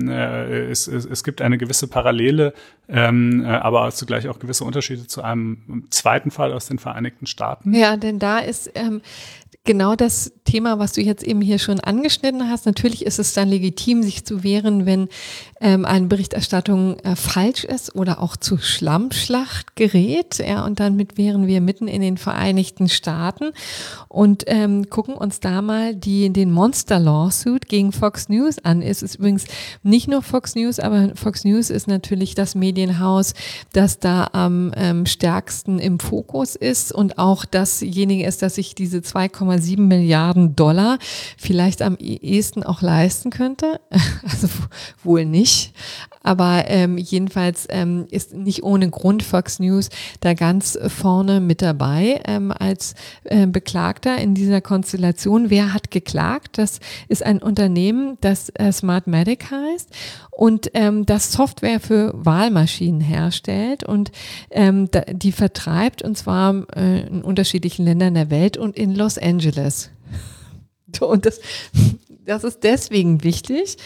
es gibt eine gewisse Parallele, aber zugleich auch gewisse Unterschiede zu einem zweiten Fall aus den Vereinigten Staaten. Ja, denn da ist genau das Thema, was du jetzt eben hier schon angeschnitten hast. Natürlich ist es dann legitim, sich zu wehren, wenn eine Berichterstattung falsch ist oder auch zu Schlammschlacht gerät. Ja, und damit wären wir mitten in den Vereinigten Staaten und gucken uns da mal den Monster Lawsuit gegen Fox News an. Es ist übrigens nicht nur Fox News, aber Fox News ist natürlich das Medienhaus, das da am stärksten im Fokus ist und auch dasjenige ist, das sich diese 2,7 Milliarden Dollar vielleicht am ehesten auch leisten könnte. Also wohl nicht. aber jedenfalls ist nicht ohne Grund Fox News da ganz vorne mit dabei als Beklagter in dieser Konstellation. Wer hat geklagt? Das ist ein Unternehmen, das Smartmatic heißt und das Software für Wahlmaschinen herstellt und die vertreibt und zwar in unterschiedlichen Ländern der Welt und in Los Angeles. Und das ist deswegen wichtig,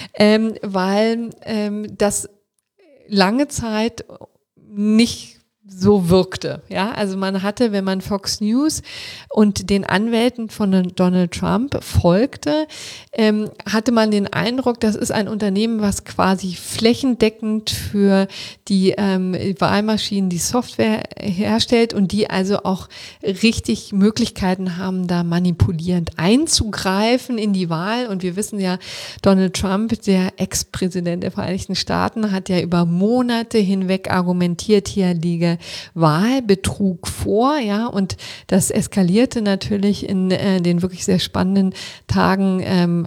weil das lange Zeit nicht so wirkte. Ja, also man hatte, wenn man Fox News und den Anwälten von Donald Trump folgte, hatte man den Eindruck, das ist ein Unternehmen, was quasi flächendeckend für die Wahlmaschinen die Software herstellt und die also auch richtig Möglichkeiten haben, da manipulierend einzugreifen in die Wahl. Und wir wissen ja, Donald Trump, der Ex-Präsident der Vereinigten Staaten, hat ja über Monate hinweg argumentiert, hier liege Wahlbetrug vor, ja, und das eskalierte natürlich in den wirklich sehr spannenden Tagen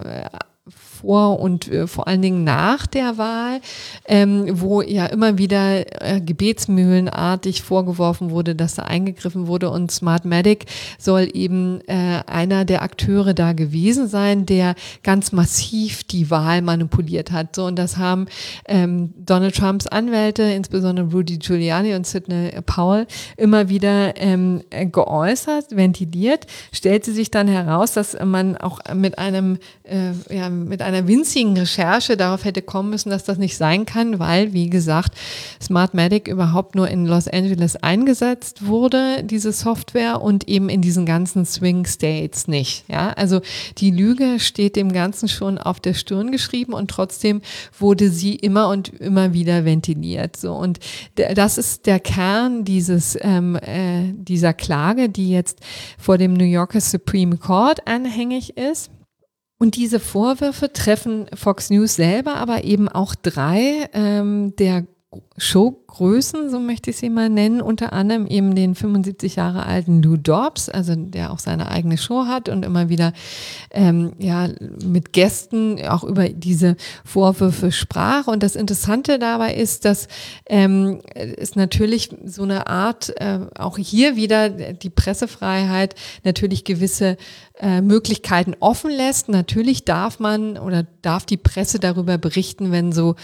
vor und vor allen Dingen nach der Wahl, wo ja immer wieder gebetsmühlenartig vorgeworfen wurde, dass da eingegriffen wurde und Smartmatic soll eben einer der Akteure da gewesen sein, der ganz massiv die Wahl manipuliert hat. So, und das haben Donald Trumps Anwälte, insbesondere Rudy Giuliani und Sidney Powell, immer wieder geäußert, ventiliert. Stellte sich dann heraus, dass man auch mit einer winzigen Recherche darauf hätte kommen müssen, dass das nicht sein kann, weil, wie gesagt, Smartmatic überhaupt nur in Los Angeles eingesetzt wurde, diese Software, und eben in diesen ganzen Swing States nicht. Ja, also die Lüge steht dem Ganzen schon auf der Stirn geschrieben und trotzdem wurde sie immer und immer wieder ventiliert. So, und das ist der Kern dieser Klage, die jetzt vor dem New Yorker Supreme Court anhängig ist. Und diese Vorwürfe treffen Fox News selber, aber eben auch drei der Showgrößen, so möchte ich sie mal nennen, unter anderem eben den 75 Jahre alten Lou Dobbs, also der auch seine eigene Show hat und immer wieder mit Gästen auch über diese Vorwürfe sprach. Und das Interessante dabei ist, dass es natürlich so eine Art, auch hier wieder die Pressefreiheit natürlich gewisse Möglichkeiten offen lässt. Natürlich darf die Presse darüber berichten, wenn so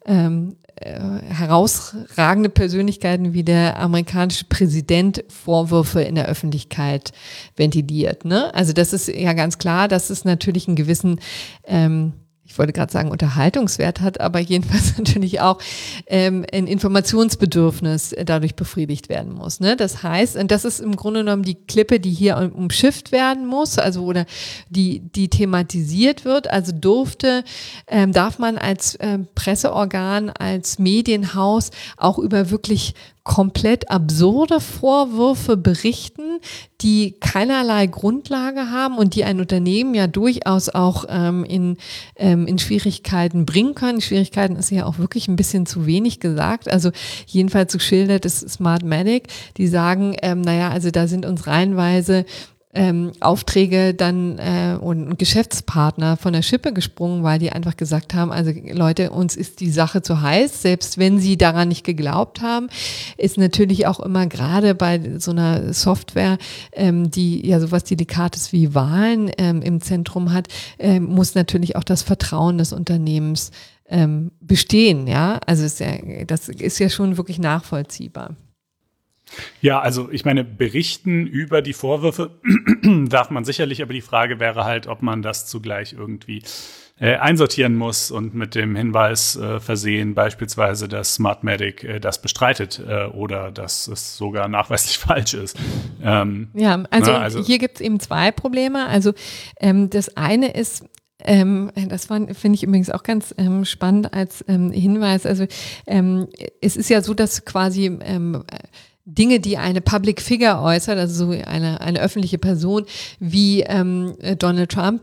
herausragende Persönlichkeiten wie der amerikanische Präsident Vorwürfe in der Öffentlichkeit ventiliert. Ne? Also das ist ja ganz klar, dass es natürlich einen gewissen, ich wollte gerade sagen, Unterhaltungswert hat, aber jedenfalls natürlich auch ein Informationsbedürfnis dadurch befriedigt werden muss. Ne? Das heißt, und das ist im Grunde genommen die Klippe, die hier umschifft werden muss, also oder die thematisiert wird. Also darf man als Presseorgan, als Medienhaus auch über wirklich komplett absurde Vorwürfe berichten, die keinerlei Grundlage haben und die ein Unternehmen ja durchaus auch in Schwierigkeiten bringen können. Schwierigkeiten ist ja auch wirklich ein bisschen zu wenig gesagt. Also jedenfalls so schildert es Smartmatic, die sagen, also da sind uns reihenweise Aufträge dann und Geschäftspartner von der Schippe gesprungen, weil die einfach gesagt haben, also Leute, uns ist die Sache zu heiß, selbst wenn sie daran nicht geglaubt haben, ist natürlich auch immer gerade bei so einer Software, die ja sowas Delikates wie Wahlen im Zentrum hat, muss natürlich auch das Vertrauen des Unternehmens bestehen, ja, also das ist ja schon wirklich nachvollziehbar. Ja, also ich meine, berichten über die Vorwürfe darf man sicherlich, aber die Frage wäre halt, ob man das zugleich irgendwie einsortieren muss und mit dem Hinweis versehen, beispielsweise, dass Smartmatic das bestreitet oder dass es sogar nachweislich falsch ist. Also hier gibt es eben zwei Probleme. Also das eine ist, das finde ich übrigens auch ganz spannend als Hinweis. Also es ist ja so, dass quasi Dinge, die eine Public Figure äußert, also so eine öffentliche Person wie Donald Trump,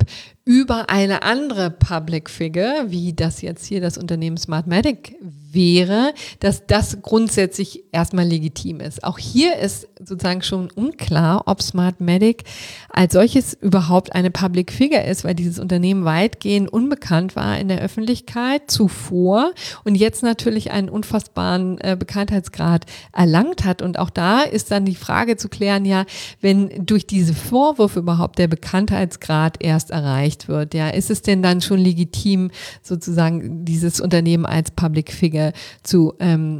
über eine andere Public Figure, wie das jetzt hier das Unternehmen Smartmatic wäre, dass das grundsätzlich erstmal legitim ist. Auch hier ist sozusagen schon unklar, ob Smartmatic als solches überhaupt eine Public Figure ist, weil dieses Unternehmen weitgehend unbekannt war in der Öffentlichkeit zuvor und jetzt natürlich einen unfassbaren Bekanntheitsgrad erlangt hat. Und auch da ist dann die Frage zu klären, ja, wenn durch diese Vorwürfe überhaupt der Bekanntheitsgrad erst erreicht wird, ja, ist es denn dann schon legitim, sozusagen dieses Unternehmen als Public Figure zu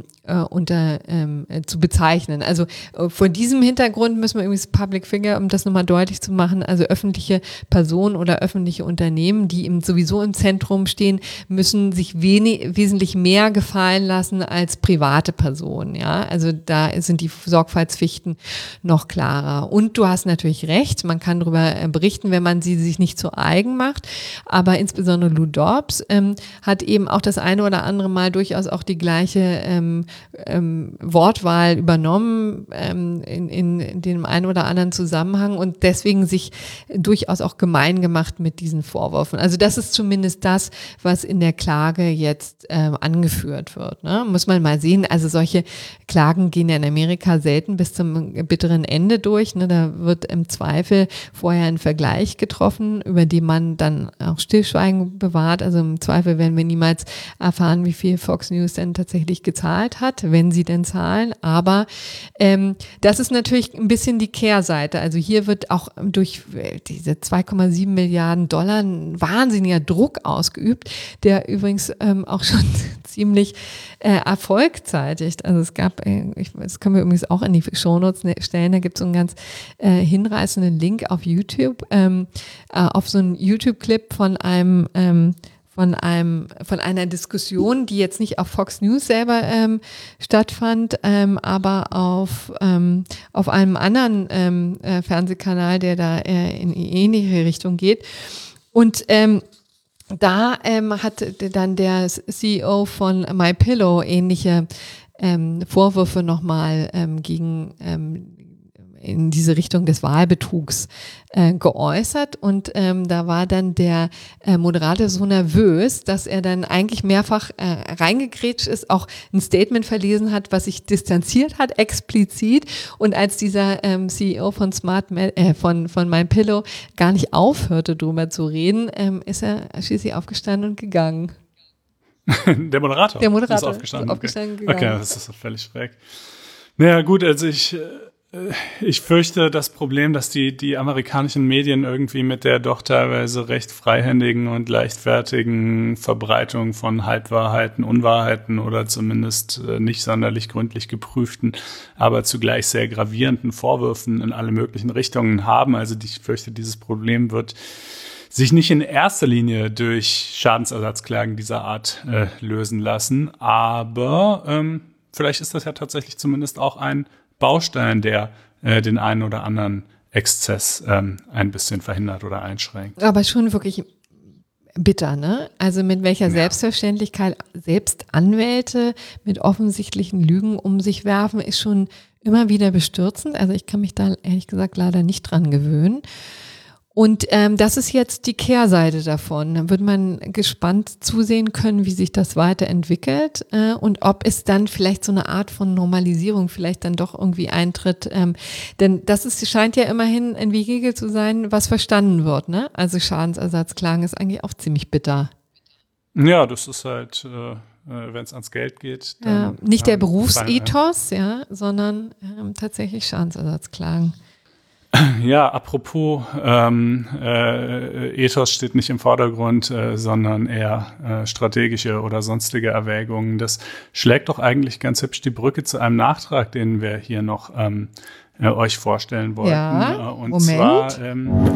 bezeichnen. Also vor diesem Hintergrund müssen wir irgendwie Public Figure, um das nochmal deutlich zu machen, also öffentliche Personen oder öffentliche Unternehmen, die sowieso im Zentrum stehen, müssen sich wesentlich mehr gefallen lassen als private Personen. Ja, also da sind die Sorgfaltspflichten noch klarer. Und du hast natürlich recht, man kann darüber berichten, wenn man sie sich nicht zu eigen macht, aber insbesondere Lou Dobbs hat eben auch das eine oder andere Mal durchaus auch die gleiche Wortwahl übernommen in dem einen oder anderen Zusammenhang und deswegen sich durchaus auch gemein gemacht mit diesen Vorwürfen. Also das ist zumindest das, was in der Klage jetzt angeführt wird. Ne? Muss man mal sehen, also solche Klagen gehen ja in Amerika selten bis zum bitteren Ende durch. Ne? Da wird im Zweifel vorher ein Vergleich getroffen, über den man dann auch Stillschweigen bewahrt. Also im Zweifel werden wir niemals erfahren, wie viel Fox News denn tatsächlich gezahlt hat, wenn sie denn zahlen. Aber das ist natürlich ein bisschen die Kehrseite. Also hier wird auch durch diese 2,7 Milliarden Dollar ein wahnsinniger Druck ausgeübt, der übrigens auch schon ziemlich Erfolg zeitigt. Also es gab, das können wir übrigens auch in die Shownotes stellen, da gibt es so einen ganz hinreißenden Link auf YouTube, auf so einen YouTube-Clip von einer Diskussion, die jetzt nicht auf Fox News selber stattfand, aber auf einem anderen Fernsehkanal, der da in ähnliche Richtung geht. Und da hat dann der CEO von MyPillow ähnliche Vorwürfe nochmal gegen in diese Richtung des Wahlbetrugs geäußert und da war dann der Moderator so nervös, dass er dann eigentlich mehrfach reingegrätscht ist, auch ein Statement verlesen hat, was sich distanziert hat, explizit, und als dieser CEO von von MyPillow gar nicht aufhörte, drüber zu reden, ist er schließlich aufgestanden und gegangen. Der Moderator? Der Moderator ist aufgestanden. Aufgestanden gegangen. Okay, das ist völlig schräg. Naja, gut, also ich fürchte das Problem, dass die amerikanischen Medien irgendwie mit der doch teilweise recht freihändigen und leichtfertigen Verbreitung von Halbwahrheiten, Unwahrheiten oder zumindest nicht sonderlich gründlich geprüften, aber zugleich sehr gravierenden Vorwürfen in alle möglichen Richtungen haben. Also ich fürchte, dieses Problem wird sich nicht in erster Linie durch Schadensersatzklagen dieser Art lösen lassen, aber vielleicht ist das ja tatsächlich zumindest auch ein Baustein, der den einen oder anderen Exzess ein bisschen verhindert oder einschränkt. Aber schon wirklich bitter, ne? Also mit welcher Selbstverständlichkeit selbst Anwälte mit offensichtlichen Lügen um sich werfen, ist schon immer wieder bestürzend. Also ich kann mich da ehrlich gesagt leider nicht dran gewöhnen. Und das ist jetzt die Kehrseite davon. Dann wird man gespannt zusehen können, wie sich das weiterentwickelt und ob es dann vielleicht so eine Art von Normalisierung vielleicht dann doch irgendwie eintritt. Denn scheint ja immerhin ein Vehikel zu sein, was verstanden wird. Ne? Also Schadensersatzklagen ist eigentlich auch ziemlich bitter. Ja, das ist halt, wenn es ans Geld geht. Dann, nicht der Berufsethos, sondern tatsächlich Schadensersatzklagen. Ja, apropos, Ethos steht nicht im Vordergrund, sondern eher strategische oder sonstige Erwägungen. Das schlägt doch eigentlich ganz hübsch die Brücke zu einem Nachtrag, den wir hier noch euch vorstellen wollten. Ja, und Moment. zwar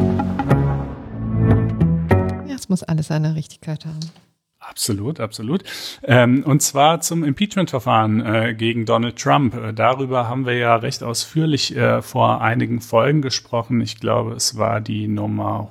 es muss alles seine Richtigkeit haben. Absolut, absolut. Und zwar zum Impeachment-Verfahren gegen Donald Trump. Darüber haben wir ja recht ausführlich vor einigen Folgen gesprochen. Ich glaube, es war die Nummer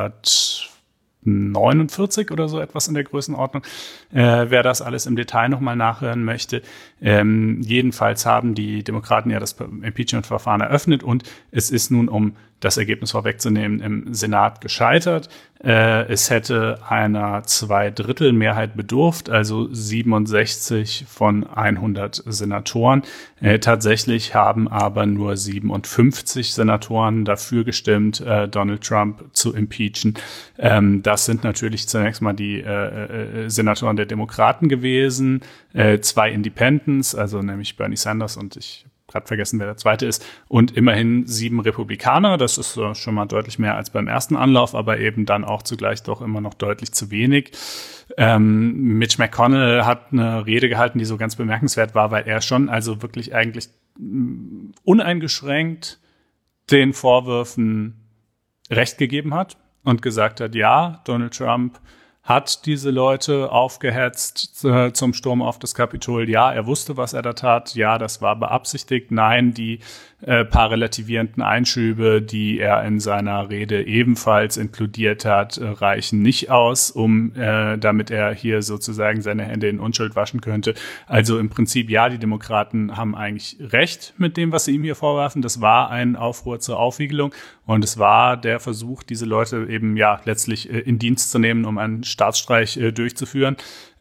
149 oder so etwas in der Größenordnung. Wer das alles im Detail nochmal nachhören möchte. Jedenfalls haben die Demokraten ja das Impeachment-Verfahren eröffnet und es ist nun um das Ergebnis vorwegzunehmen, im Senat gescheitert. Es hätte einer Zweidrittelmehrheit bedurft, also 67 von 100 Senatoren. Tatsächlich haben aber nur 57 Senatoren dafür gestimmt, Donald Trump zu impeachen. Das sind natürlich zunächst mal die Senatoren der Demokraten gewesen, 2 Independents, also nämlich Bernie Sanders und ich gerade vergessen, wer der zweite ist, und immerhin 7 Republikaner. Das ist schon mal deutlich mehr als beim ersten Anlauf, aber eben dann auch zugleich doch immer noch deutlich zu wenig. Mitch McConnell hat eine Rede gehalten, die so ganz bemerkenswert war, weil er schon also wirklich eigentlich uneingeschränkt den Vorwürfen Recht gegeben hat und gesagt hat, ja, Donald Trump hat diese Leute aufgehetzt zum Sturm auf das Kapitol. Ja, er wusste, was er da tat. Ja, das war beabsichtigt. Nein, die paar relativierenden Einschübe, die er in seiner Rede ebenfalls inkludiert hat, reichen nicht aus, damit er hier sozusagen seine Hände in Unschuld waschen könnte. Also im Prinzip, ja, die Demokraten haben eigentlich recht mit dem, was sie ihm hier vorwerfen. Das war ein Aufruhr zur Aufwiegelung und es war der Versuch, diese Leute eben ja letztlich in Dienst zu nehmen, um einen Staatsstreich durchzuführen.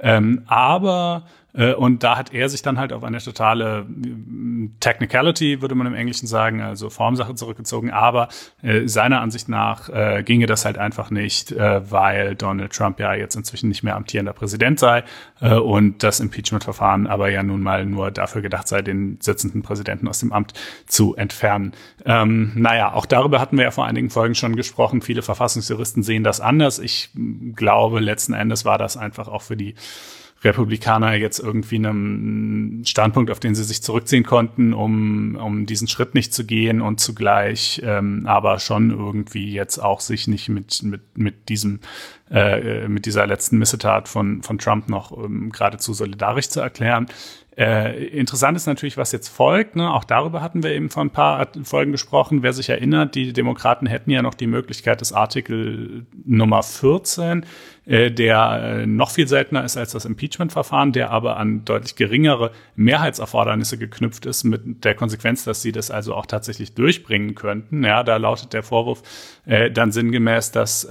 Und da hat er sich dann halt auf eine totale Technicality, würde man im Englischen sagen, also Formsache zurückgezogen. Aber seiner Ansicht nach ginge das halt einfach nicht, weil Donald Trump ja jetzt inzwischen nicht mehr amtierender Präsident sei und das Impeachment-Verfahren aber ja nun mal nur dafür gedacht sei, den sitzenden Präsidenten aus dem Amt zu entfernen. Auch darüber hatten wir ja vor einigen Folgen schon gesprochen. Viele Verfassungsjuristen sehen das anders. Ich glaube, letzten Endes war das einfach auch für die Republikaner jetzt irgendwie einem Standpunkt, auf den sie sich zurückziehen konnten, um diesen Schritt nicht zu gehen und zugleich aber schon irgendwie jetzt auch sich nicht mit dieser letzten Missetat von Trump noch geradezu solidarisch zu erklären. Interessant ist natürlich, was jetzt folgt. Ne? Auch darüber hatten wir eben vor ein paar Folgen gesprochen. Wer sich erinnert, die Demokraten hätten ja noch die Möglichkeit des Artikel Nummer 14, der noch viel seltener ist als das Impeachment-Verfahren, der aber an deutlich geringere Mehrheitserfordernisse geknüpft ist, mit der Konsequenz, dass sie das also auch tatsächlich durchbringen könnten. Ja, da lautet der Vorwurf dann sinngemäß, dass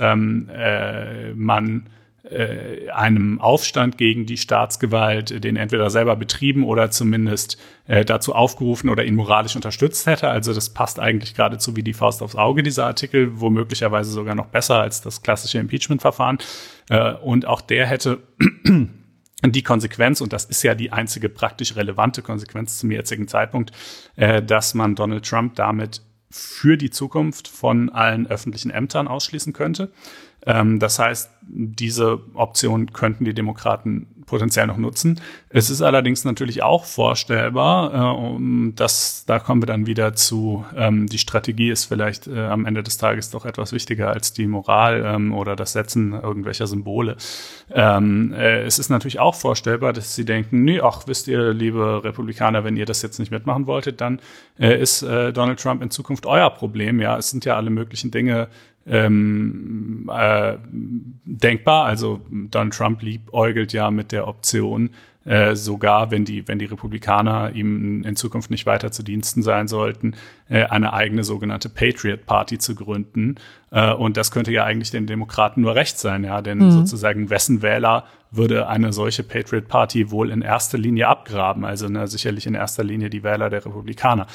man einem Aufstand gegen die Staatsgewalt, den entweder selber betrieben oder zumindest dazu aufgerufen oder ihn moralisch unterstützt hätte. Also das passt eigentlich geradezu wie die Faust aufs Auge, dieser Artikel, womöglicherweise sogar noch besser als das klassische Impeachment-Verfahren. Und auch der hätte die Konsequenz, und das ist ja die einzige praktisch relevante Konsequenz zum jetzigen Zeitpunkt, dass man Donald Trump damit für die Zukunft von allen öffentlichen Ämtern ausschließen könnte. Das heißt, diese Option könnten die Demokraten potenziell noch nutzen. Es ist allerdings natürlich auch vorstellbar, da kommen wir dann wieder zu, die Strategie ist vielleicht am Ende des Tages doch etwas wichtiger als die Moral oder das Setzen irgendwelcher Symbole. Es ist natürlich auch vorstellbar, dass sie denken, wisst ihr, liebe Republikaner, wenn ihr das jetzt nicht mitmachen wolltet, dann ist Donald Trump in Zukunft euer Problem. Ja, es sind ja alle möglichen Dinge denkbar. Also Donald Trump liebäugelt ja mit der Option, sogar wenn die Republikaner ihm in Zukunft nicht weiter zu Diensten sein sollten, eine eigene sogenannte Patriot Party zu gründen. Und das könnte ja eigentlich den Demokraten nur recht sein, ja, denn sozusagen wessen Wähler würde eine solche Patriot Party wohl in erster Linie abgraben, also sicherlich in erster Linie die Wähler der Republikaner.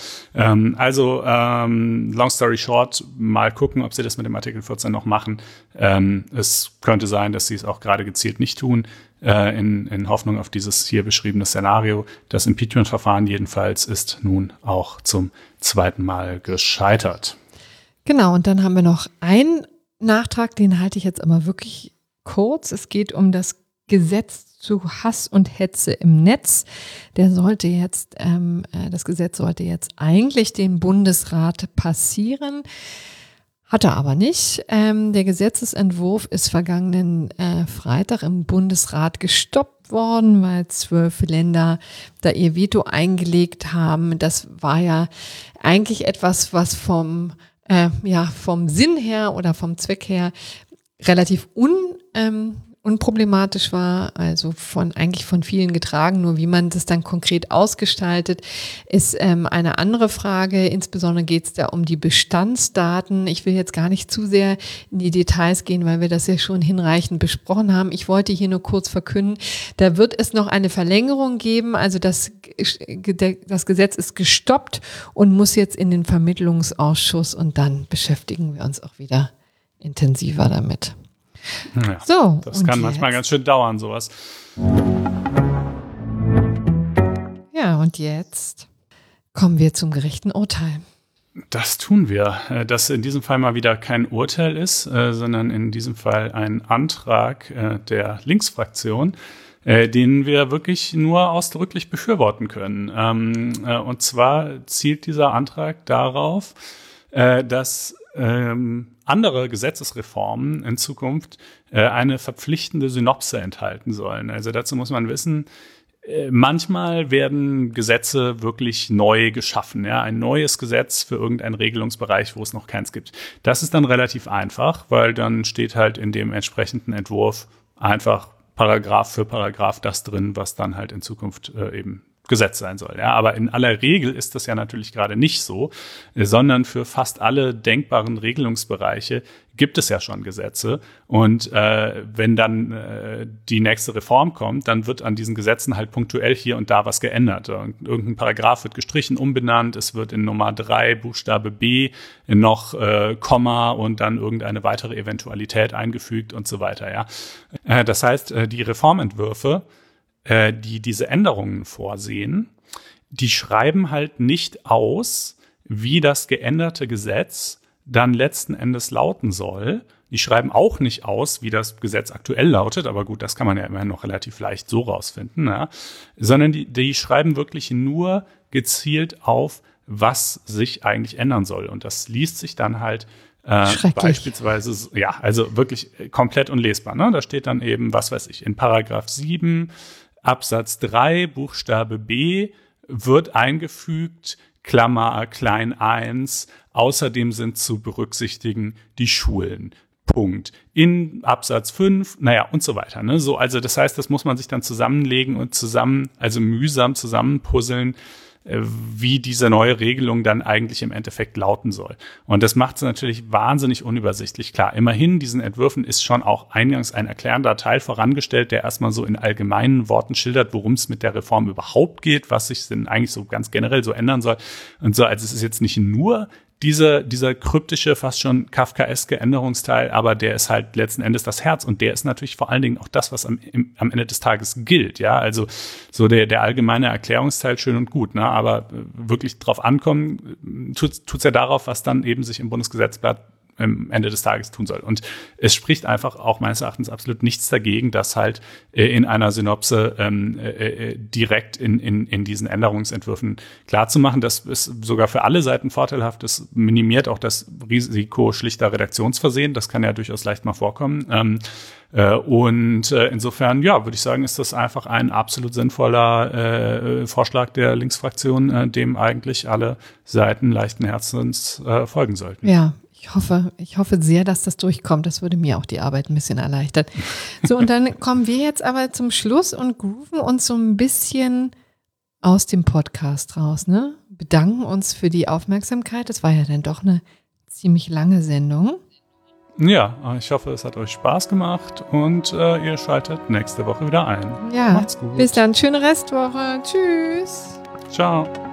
Long story short, mal gucken, ob sie das mit dem Artikel 14 noch machen. Es könnte sein, dass sie es auch gerade gezielt nicht tun, in Hoffnung auf dieses hier beschriebene Szenario. Das Impeachment-Verfahren jedenfalls ist nun auch zum zweiten Mal gescheitert. Genau, und dann haben wir noch einen Nachtrag, den halte ich jetzt aber wirklich kurz. Es geht um das Gesetz zu Hass und Hetze im Netz. Das Gesetz sollte jetzt eigentlich dem Bundesrat passieren. Hat er aber nicht. Der Gesetzesentwurf ist vergangenen Freitag im Bundesrat gestoppt worden, weil 12 Länder da ihr Veto eingelegt haben. Das war ja eigentlich etwas, was vom Sinn her oder vom Zweck her relativ unproblematisch war, also eigentlich von vielen getragen, nur wie man das dann konkret ausgestaltet, ist eine andere Frage. Insbesondere geht es da um die Bestandsdaten. Ich will jetzt gar nicht zu sehr in die Details gehen, weil wir das ja schon hinreichend besprochen haben. Ich wollte hier nur kurz verkünden, da wird es noch eine Verlängerung geben, also das Gesetz ist gestoppt und muss jetzt in den Vermittlungsausschuss und dann beschäftigen wir uns auch wieder intensiver damit. Ja, so, das kann manchmal ganz schön dauern, sowas. Ja, und jetzt kommen wir zum gerechten Urteil. Das tun wir. Das in diesem Fall mal wieder kein Urteil ist, sondern in diesem Fall ein Antrag der Linksfraktion, den wir wirklich nur ausdrücklich befürworten können. Und zwar zielt dieser Antrag darauf, dass andere Gesetzesreformen in Zukunft eine verpflichtende Synopse enthalten sollen. Also dazu muss man wissen, manchmal werden Gesetze wirklich neu geschaffen. Ja? Ein neues Gesetz für irgendeinen Regelungsbereich, wo es noch keins gibt. Das ist dann relativ einfach, weil dann steht halt in dem entsprechenden Entwurf einfach Paragraph für Paragraph das drin, was dann halt in Zukunft eben Gesetz sein soll. Ja, aber in aller Regel ist das ja natürlich gerade nicht so, sondern für fast alle denkbaren Regelungsbereiche gibt es ja schon Gesetze. Und wenn dann die nächste Reform kommt, dann wird an diesen Gesetzen halt punktuell hier und da was geändert. Irgendein Paragraph wird gestrichen, umbenannt, es wird in Nummer 3 Buchstabe B noch Komma und dann irgendeine weitere Eventualität eingefügt und so weiter. Ja, das heißt, die Reformentwürfe, die diese Änderungen vorsehen, die schreiben halt nicht aus, wie das geänderte Gesetz dann letzten Endes lauten soll. Die schreiben auch nicht aus, wie das Gesetz aktuell lautet, aber gut, das kann man ja immerhin noch relativ leicht so rausfinden, ja? Sondern die schreiben wirklich nur gezielt auf, was sich eigentlich ändern soll. Und das liest sich dann halt beispielsweise, ja, also wirklich komplett unlesbar. Ne? Da steht dann eben, was weiß ich, in Paragraph 7 Absatz 3, Buchstabe B, wird eingefügt, Klammer klein 1, außerdem sind zu berücksichtigen die Schulen. Punkt. In Absatz 5, naja, und so weiter. Ne? So, also das heißt, das muss man sich dann zusammenlegen und also mühsam zusammenpuzzeln, wie diese neue Regelung dann eigentlich im Endeffekt lauten soll. Und das macht es natürlich wahnsinnig unübersichtlich. Klar, immerhin, diesen Entwürfen ist schon auch eingangs ein erklärender Teil vorangestellt, der erstmal so in allgemeinen Worten schildert, worum es mit der Reform überhaupt geht, was sich denn eigentlich so ganz generell so ändern soll. Und so, also es ist jetzt nicht nur dieser kryptische, fast schon kafkaeske Änderungsteil, aber der ist halt letzten Endes das Herz und der ist natürlich vor allen Dingen auch das, was am Ende des Tages gilt, ja, also so der allgemeine Erklärungsteil schön und gut, ne, aber wirklich drauf ankommen tut's ja darauf, was dann eben sich im Bundesgesetzblatt am Ende des Tages tun soll. Und es spricht einfach auch meines Erachtens absolut nichts dagegen, das halt in einer Synopse direkt in diesen Änderungsentwürfen klarzumachen. Das ist sogar für alle Seiten vorteilhaft. Das minimiert auch das Risiko schlichter Redaktionsversehen. Das kann ja durchaus leicht mal vorkommen. Und insofern, ja, würde ich sagen, ist das einfach ein absolut sinnvoller Vorschlag der Linksfraktion, dem eigentlich alle Seiten leichten Herzens folgen sollten. Ja. Ich hoffe sehr, dass das durchkommt. Das würde mir auch die Arbeit ein bisschen erleichtern. So, und dann kommen wir jetzt aber zum Schluss und grooven uns so ein bisschen aus dem Podcast raus, ne? Bedanken uns für die Aufmerksamkeit. Das war ja dann doch eine ziemlich lange Sendung. Ja, ich hoffe, es hat euch Spaß gemacht und ihr schaltet nächste Woche wieder ein. Ja, macht's gut. Bis dann. Schöne Restwoche. Tschüss. Ciao.